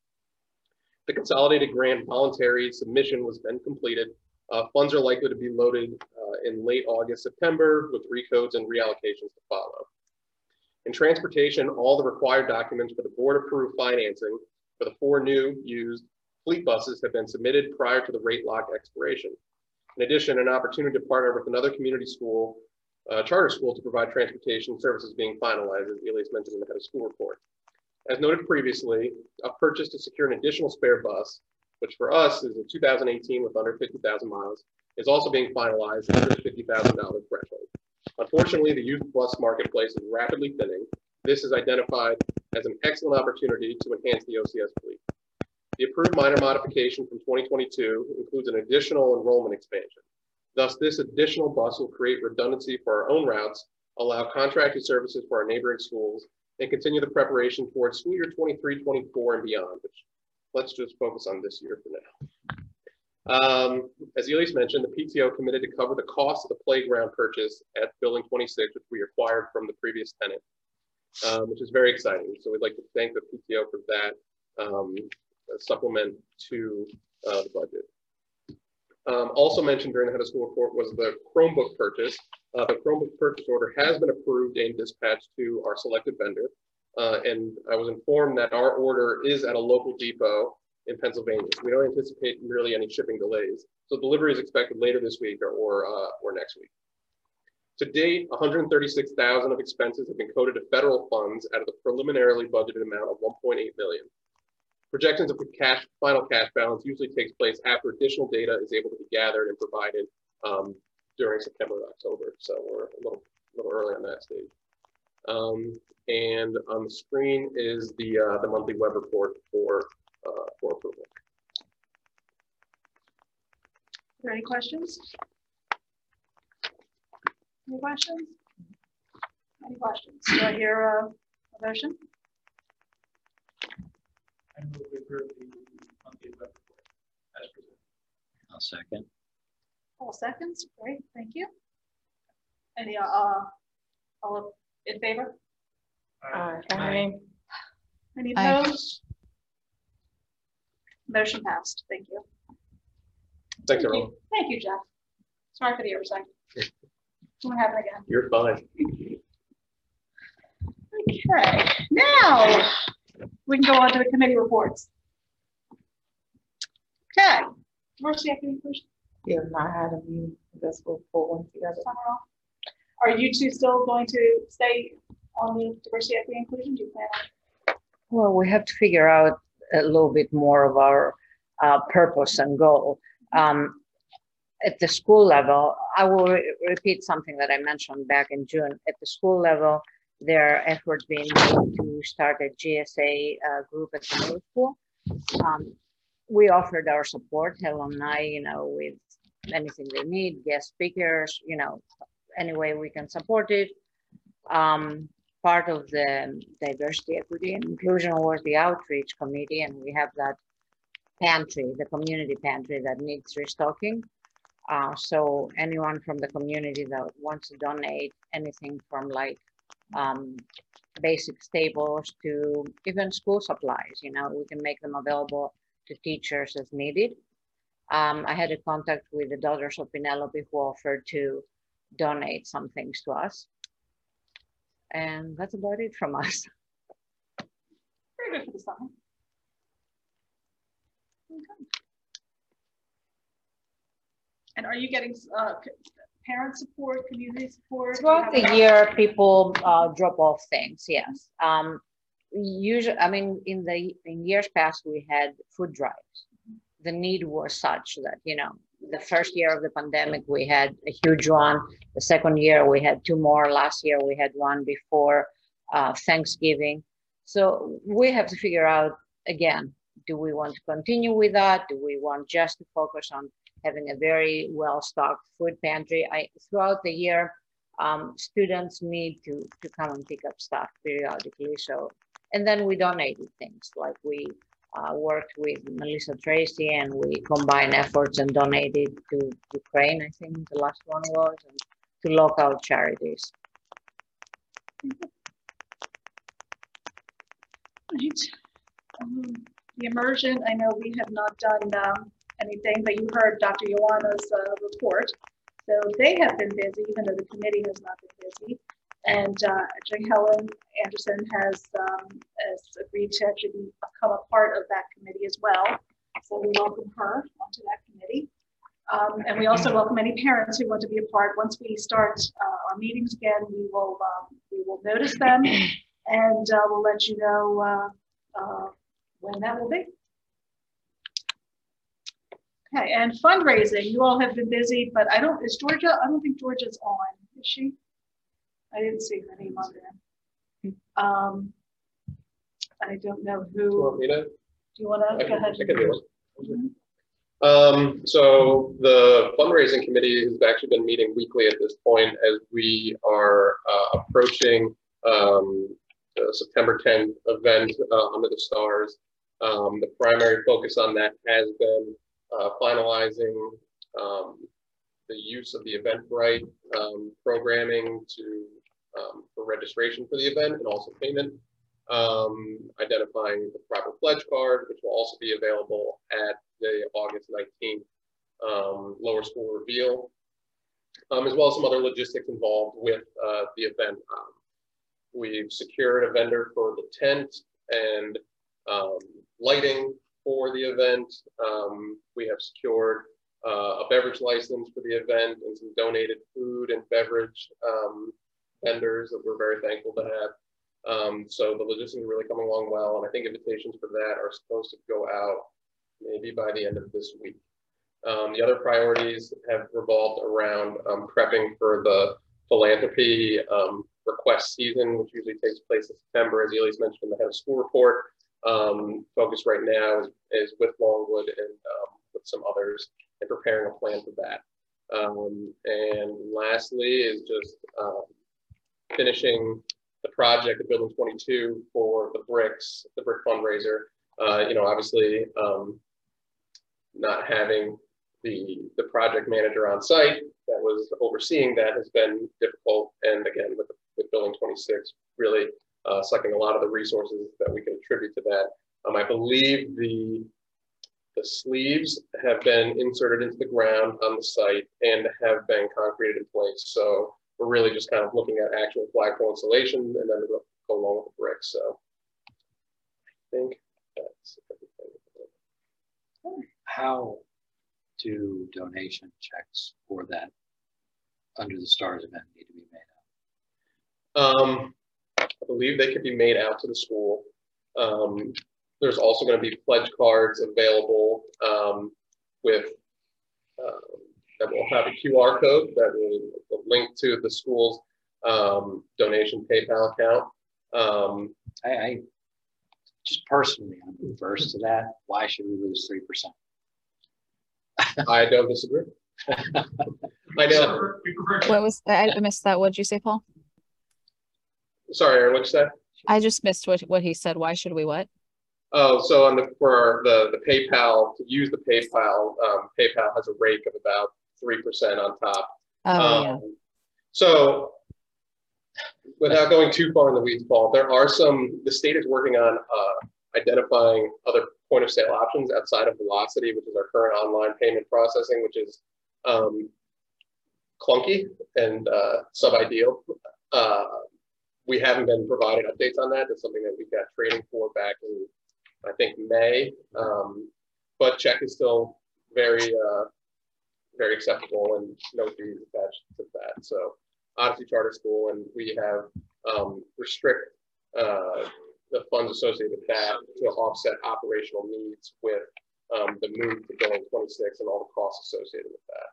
The consolidated grant voluntary submission was then completed. Funds are likely to be loaded in late August, September, with recodes and reallocations to follow. In transportation, all the required documents for the board-approved financing for the 4 new used fleet buses have been submitted prior to the rate lock expiration. In addition, an opportunity to partner with another community school, charter school, to provide transportation services being finalized, as Elias mentioned in the head of school report. As noted previously, a purchase to secure an additional spare bus, which for us is a 2018 with under 50,000 miles, is also being finalized under the $50,000 threshold. Unfortunately, the youth bus marketplace is rapidly thinning. This is identified as an excellent opportunity to enhance the OCS fleet. The approved minor modification from 2022 includes an additional enrollment expansion. Thus, this additional bus will create redundancy for our own routes, allow contracted services for our neighboring schools, and continue the preparation towards school year 23-24 and beyond, which let's just focus on this year for now. As Elias mentioned, the PTO committed to cover the cost of the playground purchase at Building 26, which we acquired from the previous tenant, which is very exciting. So we'd like to thank the PTO for that supplement to the budget. Also mentioned during the head of school report was the Chromebook purchase. The Chromebook purchase order has been approved and dispatched to our selected vendor. And I was informed that our order is at a local depot in Pennsylvania. We don't anticipate really any shipping delays. So delivery is expected later this week or next week. To date, 136,000 of expenses have been coded to federal funds out of the preliminarily budgeted amount of 1.8 million. Projections of the final cash balance usually takes place after additional data is able to be gathered and provided during September and October. So we're a little little early on that stage. And on the screen is the monthly web report for approval. Are there any questions? Any questions? Any questions? Do I hear a motion? I move we approve the monthly web report as presented. I'll second. All seconds, great, thank you. Any, all in favor? Aye. Any Aye. opposed? Motion passed, thank you. Thanks, Thank everyone. you. Thank you, Jeff. Sorry for the oversight. Won't happen again. You're fine. Okay, now we can go on to the committee reports. Okay, diversity, equity, inclusion. Yeah, not had a meeting. I guess we'll pull one together. Summerall. Are you two still going to stay on the diversity, equity, inclusion? Do you plan on? Well, we have to figure out a little bit more of our purpose and goal. At the school level, I will repeat something that I mentioned back in June. At the school level, there are efforts being made to start a GSA group at the middle school. We offered our support, alumni, with anything they need, guest speakers, any way we can support it. Part of the diversity, equity, and inclusion was the outreach committee, and we have that pantry, the community pantry that needs restocking. So anyone from the community that wants to donate anything from like basic staples to even school supplies, we can make them available to teachers as needed. I had a contact with the Daughters of Penelope who offered to donate some things to us. And that's about it from us. Very good for the summer. Okay. And are you getting parent support, community support? Throughout the year, people drop off things, yes. Usually, in years past, we had food drives. The need was such that, the first year of the pandemic, we had a huge one. The second year, we had 2 more. Last year, we had one before Thanksgiving. So we have to figure out, again, do we want to continue with that? Do we want just to focus on having a very well-stocked food pantry? Throughout the year, students need to come and pick up stuff periodically. So, and then we donated things, like we worked with Melissa Tracy, and we combined efforts and donated to Ukraine, I think the last one was, and to local charities. Right. The immersion, I know we have not done anything, but you heard Dr. Ioana's report. So they have been busy, even though the committee has not been busy. And actually Helen Anderson has agreed to actually become a part of that committee as well. So we welcome her onto that committee. And we also welcome any parents who want to be a part. Once we start our meetings again, we will notice them, and we'll let you know when that will be. Okay, and fundraising, you all have been busy, but I don't think Georgia's on, is she? I didn't see her name on there. I don't know who. Do you want me to? Do you want to? Go ahead. I can do it. So the fundraising committee has actually been meeting weekly at this point as we are approaching the September 10th event Under the Stars. The primary focus on that has been finalizing the use of the Eventbrite programming for registration for the event and also payment. Identifying the proper pledge card, which will also be available at the August 19th lower school reveal, as well as some other logistics involved with the event. We've secured a vendor for the tent and lighting for the event. We have secured a beverage license for the event and some donated food and beverage vendors that we're very thankful to have. So the logistics are really coming along well, and I think invitations for that are supposed to go out maybe by the end of this week. The other priorities have revolved around prepping for the philanthropy request season, which usually takes place in September, as Elise mentioned in the head of school report. Focus right now is with Longwood and with some others and preparing a plan for that. And lastly is just finishing the project of Building 22 for the brick fundraiser. You know, obviously not having the project manager on site that was overseeing that has been difficult. And again, with Building 26, really sucking a lot of the resources that we can attribute to that. I believe the sleeves have been inserted into the ground on the site and have been concreted in place. So we're really just kind of looking at actual flagpole installation and then we'll go along with the bricks. So I think that's everything. How do donation checks for that Under the Stars event need to be made out? I believe they could be made out to the school. There's also going to be pledge cards available that will have a QR code that will link to the school's donation PayPal account. I just personally, I'm averse to that. Why should we lose 3%? I don't disagree. I know. What was, I missed that. What'd you say, Paul? Sorry, Aaron, what'd you say? I just missed what he said. Why should we what? Oh, so on for the PayPal, to use the PayPal, PayPal has a rate of about 3% on top. Oh, yeah. So without going too far in the weeds, Paul, there are the state is working on identifying other point of sale options outside of Velocity, which is our current online payment processing, which is clunky and sub-ideal. We haven't been provided updates on that. That's something that we got training for back in, I think, May. But check is still very acceptable and no fees attached to that. So Odyssey Charter School, and we have restrict the funds associated with that to offset operational needs with the move to Building 26 and all the costs associated with that.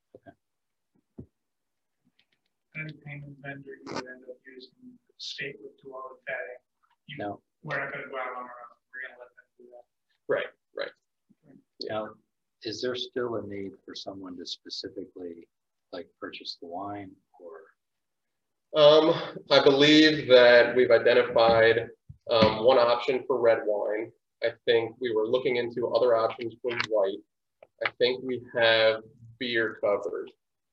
And payment vendor, you would end up using the state would do all the vetting. No. We're not going to go out on our own. We're going to let them do that. Right, right. Now, is there still a need for someone to specifically like purchase the wine or? I believe that we've identified one option for red wine. I think we were looking into other options for white. I think we have beer covered.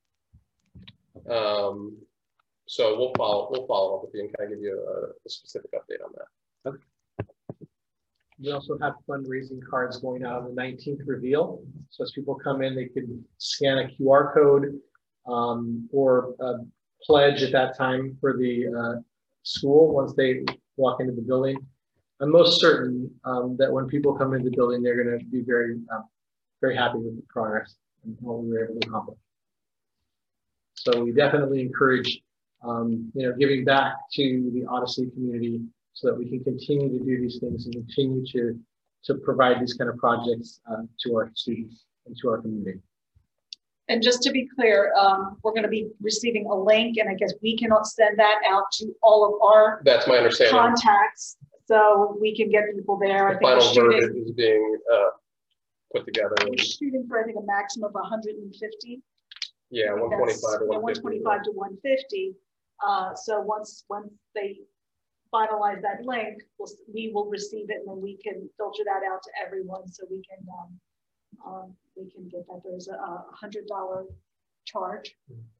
So we'll follow up with you and kind of give you a specific update on that. Okay. We also have fundraising cards going out on the 19th reveal. So as people come in, they can scan a QR code or pledge at that time for the school once they walk into the building. I'm most certain that when people come into the building, they're going to be very, very happy with the progress and what we were able to accomplish. So we definitely encourage, giving back to the Odyssey community so that we can continue to do these things and continue to provide these kind of projects to our students and to our community. And just to be clear, we're going to be receiving a link, and I guess we can send that out to all of our That's my understanding. Contacts, so we can get people there. The final version is being put together. We're shooting for, I think, a maximum of 150. Yeah, 125 to 150. 125 to 150. So once they finalize that link, we will receive it, and then we can filter that out to everyone, so we can get that. There's a $100 charge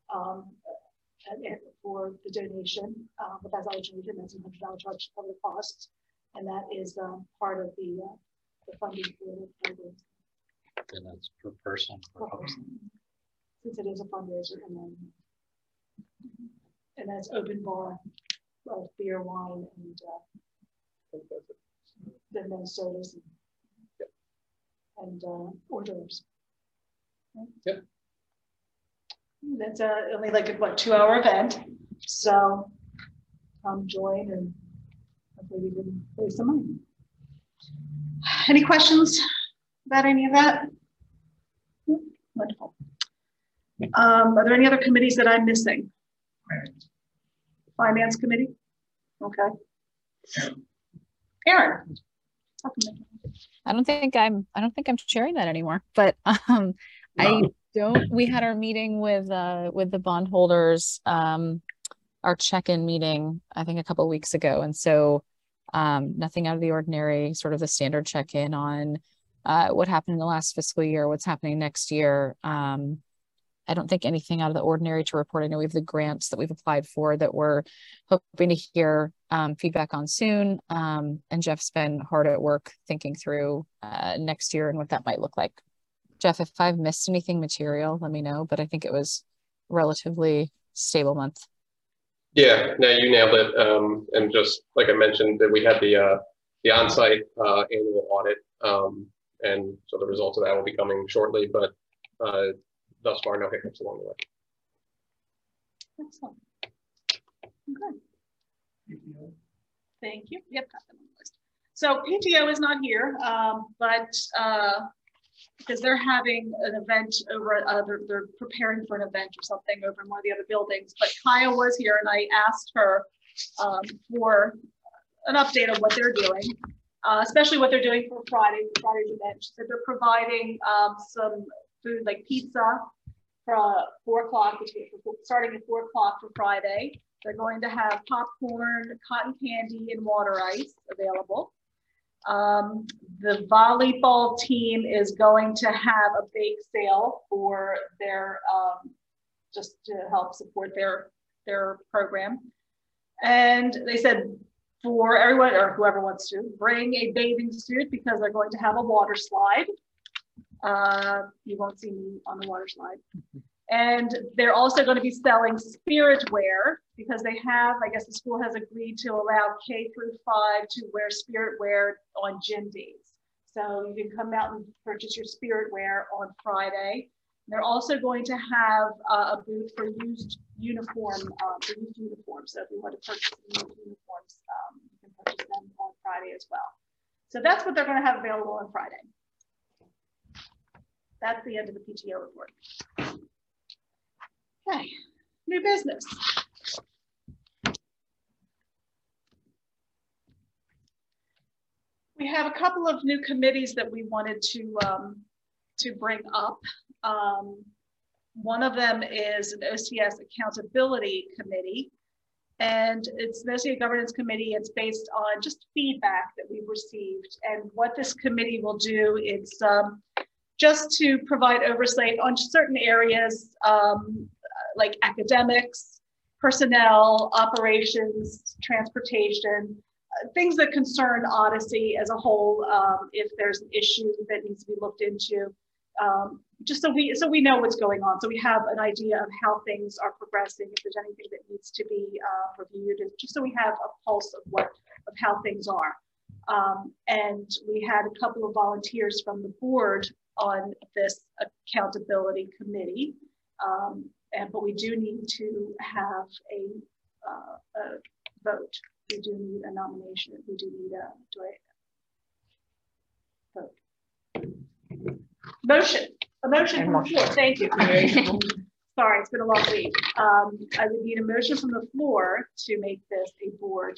for the donation, but that's eligible. That's a $100 charge to cover the costs, and that is part of the funding for the program. And that's per person. Since it is a fundraiser, and that's open bar of beer, wine, and then sodas and hors d'oeuvres. Yep. That's only like a 2-hour event, so come join and hopefully we can raise some money. Any questions about any of that? Wonderful. Are there any other committees that I'm missing? Finance Committee? Okay. Aaron? I don't think I'm sharing that anymore, but we had our meeting with the bondholders, our check-in meeting, I think a couple of weeks ago. And so nothing out of the ordinary, sort of the standard check-in on what happened in the last fiscal year, what's happening next year. I don't think anything out of the ordinary to report. I know we have the grants that we've applied for that we're hoping to hear feedback on soon. And Jeff's been hard at work thinking through next year and what that might look like. Jeff, if I've missed anything material, let me know, but I think it was a relatively stable month. Yeah, no, you nailed it. And just like I mentioned, that we had the on-site annual audit, and so the results of that will be coming shortly, but thus far, no hiccups along the way. Excellent. Okay. Thank you. Yep, got them on the list. So PTO is not here, but because they're having an event over, they're preparing for an event or something over in one of the other buildings. But Kaya was here, and I asked her for an update on what they're doing, especially what they're doing for Friday's event. She said they're providing some food like pizza from 4 o'clock, starting at 4 o'clock for Friday. They're going to have popcorn, cotton candy, and water ice available. The volleyball team is going to have a bake sale for their, just to help support their program. And they said for everyone, or whoever wants to, bring a bathing suit because they're going to have a water slide. You won't see me on the water slide. And they're also going to be selling spirit wear because they have, I guess the school has agreed to allow K through 5 to wear spirit wear on gym days. So you can come out and purchase your spirit wear on Friday. They're also going to have a booth for used uniforms. So if you want to purchase used uniforms, you can purchase them on Friday as well. So that's what they're going to have available on Friday. That's the end of the PTO report. Okay, new business. We have a couple of new committees that we wanted to bring up. One of them is an OCS Accountability Committee, and it's an OCS Governance Committee. It's based on just feedback that we've received, and what this committee will do is just to provide oversight on certain areas like academics, personnel, operations, transportation, things that concern Odyssey as a whole. If there's an issue that needs to be looked into, just so we know what's going on, so we have an idea of how things are progressing. If there's anything that needs to be reviewed, just so we have a pulse of how things are. And we had a couple of volunteers from the board on this accountability committee, but we do need to have a vote. We do need a nomination. We do need a vote. A motion from the floor. Thank you. Sorry, it's been a long week. I would need a motion from the floor to make this a board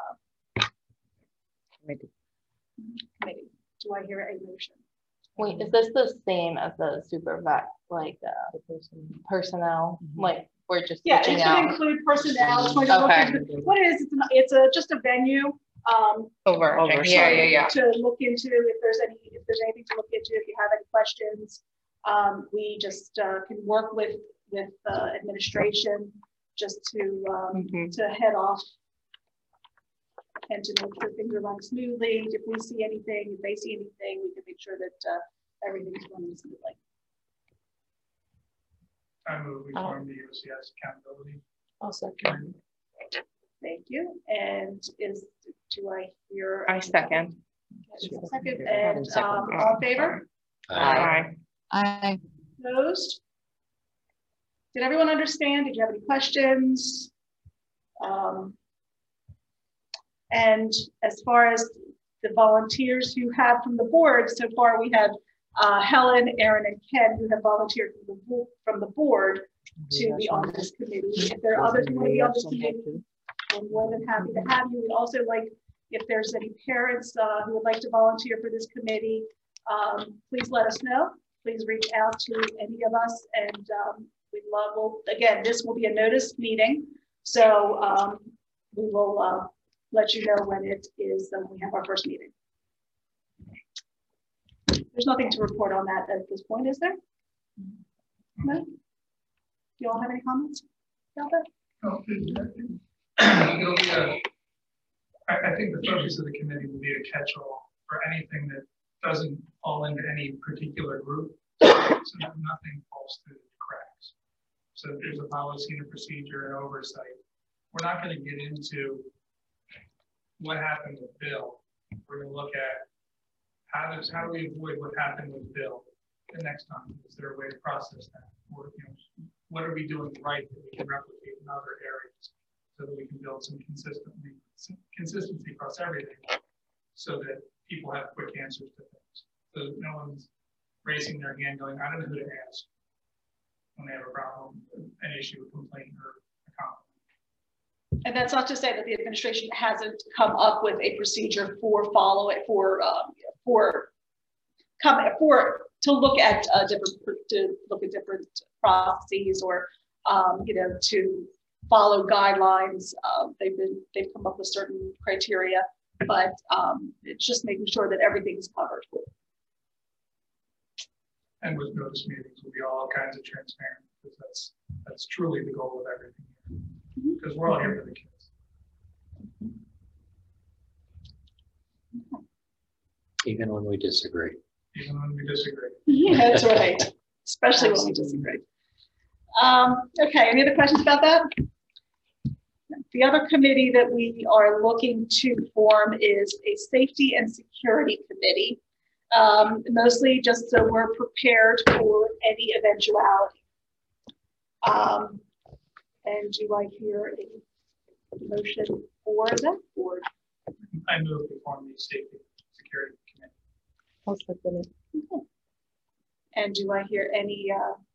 committee. Do I hear a motion? Wait, is this the same as the super vet, like personnel? Like we're just it's going to include personnel. It's going to look into what it is. It's just a venue. Overarching. Yeah. To look into if there's anything to look into. If you have any questions, we just can work with administration just to head off and to make sure things are running smoothly. If we see anything, if they see anything, we can make sure that everything's running smoothly. I move we form the OCS accountability. I'll second. Thank you. And do I hear? I second. Second. And all in favor? Aye. Aye. Opposed? Did everyone understand? Did you have any questions? And as far as the volunteers who have from the board, so far we had Helen, Aaron, and Ken who have volunteered from the board. to be on this committee. If there are others who want to be on this committee, I'm more than happy to have you. We'd also like, if there's any parents who would like to volunteer for this committee, please let us know. Please reach out to any of us, and we'd love, again, this will be a notice meeting, so we will let you know when it is, we have our first meeting. There's nothing to report on that at this point, is there? No? Do you all have any comments about that? No. It'll be I think the focus of the committee will be a catch-all for anything that doesn't fall into any particular group, so that nothing falls through the cracks. So if there's a policy and a procedure and oversight, we're not going to get into what happened with Bill. We're going to look at how do we avoid what happened with Bill the next time? Is there a way to process that? Or what are we doing right that we can replicate in other areas so that we can build some consistency across everything, so that people have quick answers to things. So no one's raising their hand going, I don't know who to ask when they have a problem, an issue, a complaint, or a compliment. And that's not to say that the administration hasn't come up with a procedure for to look at different processes, or to follow guidelines. They've come up with certain criteria, but it's just making sure that everything's covered. And with notice meetings, will be all kinds of transparent, because that's truly the goal of everything. Because we're all here for the kids. Even when we disagree. Even when we disagree. Yeah, that's right. Especially when we disagree. Okay, any other questions about that? The other committee that we are looking to form is a safety and security committee, mostly just so we're prepared for any eventuality. And do I hear a motion for that board? I move to form the safety and security committee. Okay. And do I hear any,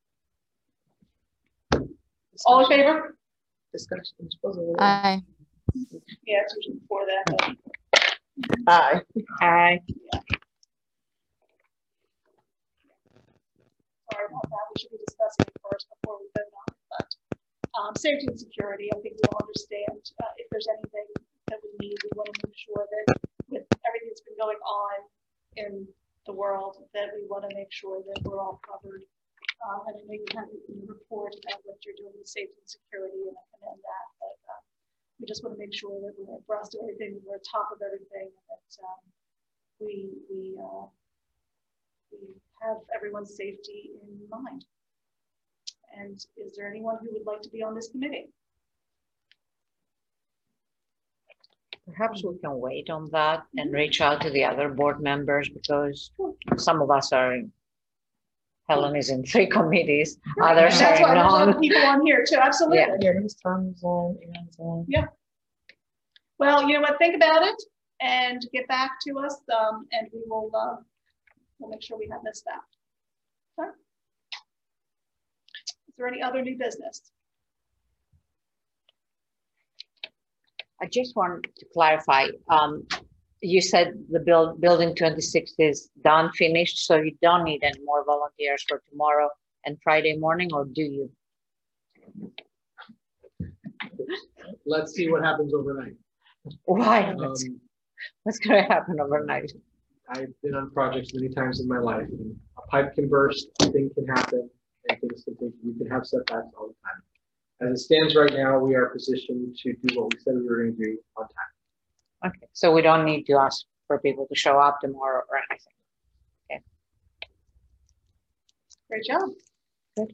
all in favor? Discussion. Aye. Yeah, it's usually before that. Aye. Aye. Yeah. Sorry about that. We should be discussing it first before we vote on it. But safety and security, I think we all understand. If there's anything that we need, we want to make sure that with everything that's been going on in the world, that we want to make sure that we're all covered. And I know you have a report about what you're doing with safety and security, and I commend that. But we just want to make sure that we're abreast of everything, we're on top of everything, and that we have everyone's safety in mind. And is there anyone who would like to be on this committee? Perhaps we can wait on that and reach out to the other board members, because some of us are in, Helen is in 3 committees, others And that's are why there's not. other people on here too, absolutely. Yeah. Yeah. Well, you know what, think about it and get back to us, and we will we'll make sure we have this staff. Okay. Is there any other new business? I just want to clarify, you said the building 26 is done, finished, so you don't need any more volunteers for tomorrow and Friday morning, or do you? Let's see what happens overnight. Why? What's going to happen overnight? I've been on projects many times in my life. And a pipe can burst, a thing can happen, and things can take, we can have setbacks all the time. As it stands right now, we are positioned to do what we said we were going to do on time. Okay, so we don't need to ask for people to show up tomorrow or anything. Okay. Great job. Good.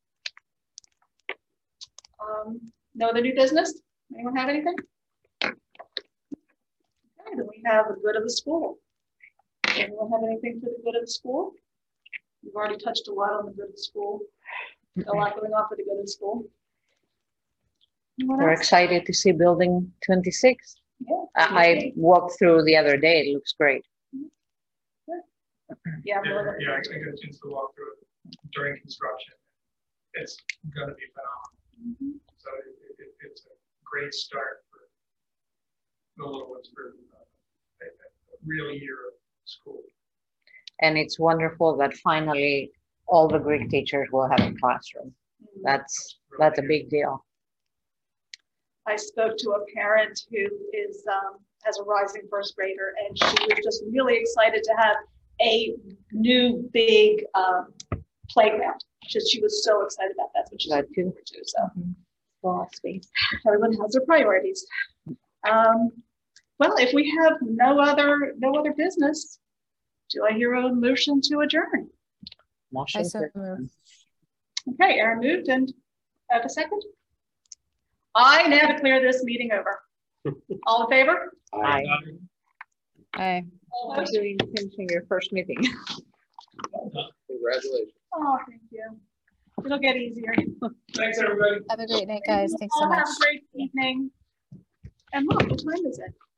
No other new business? Anyone have anything? Okay, then we have the good of the school. Anyone have anything for the good of the school? We've already touched a lot on the good of the school. A lot going on for the good of the school. We're excited to see building 26. Yeah, I walked through the other day. It looks great. Yeah, Yeah, I got a chance to walk through it during construction. it's gonna be phenomenal. So it's a great start for the little ones for a real year of school. And it's wonderful that finally all the Greek teachers will have a classroom. That's a big deal. I spoke to a parent who is has a rising first grader, and she was just really excited to have a new big playground. She was so excited about that. That's what she's looking forward to. So, well, space. Everyone has their priorities. Well, if we have no other business, do I hear a motion to adjourn? Motion. Okay, Aaron moved, and I have a second. I now declare this meeting over. All in favor? Aye. Aye. All opposed? Finishing your first meeting. Congratulations. Oh, thank you. It'll get easier. Thanks, everybody. Have a great night, guys. Thanks so All much. have a great evening. And look, what time is it?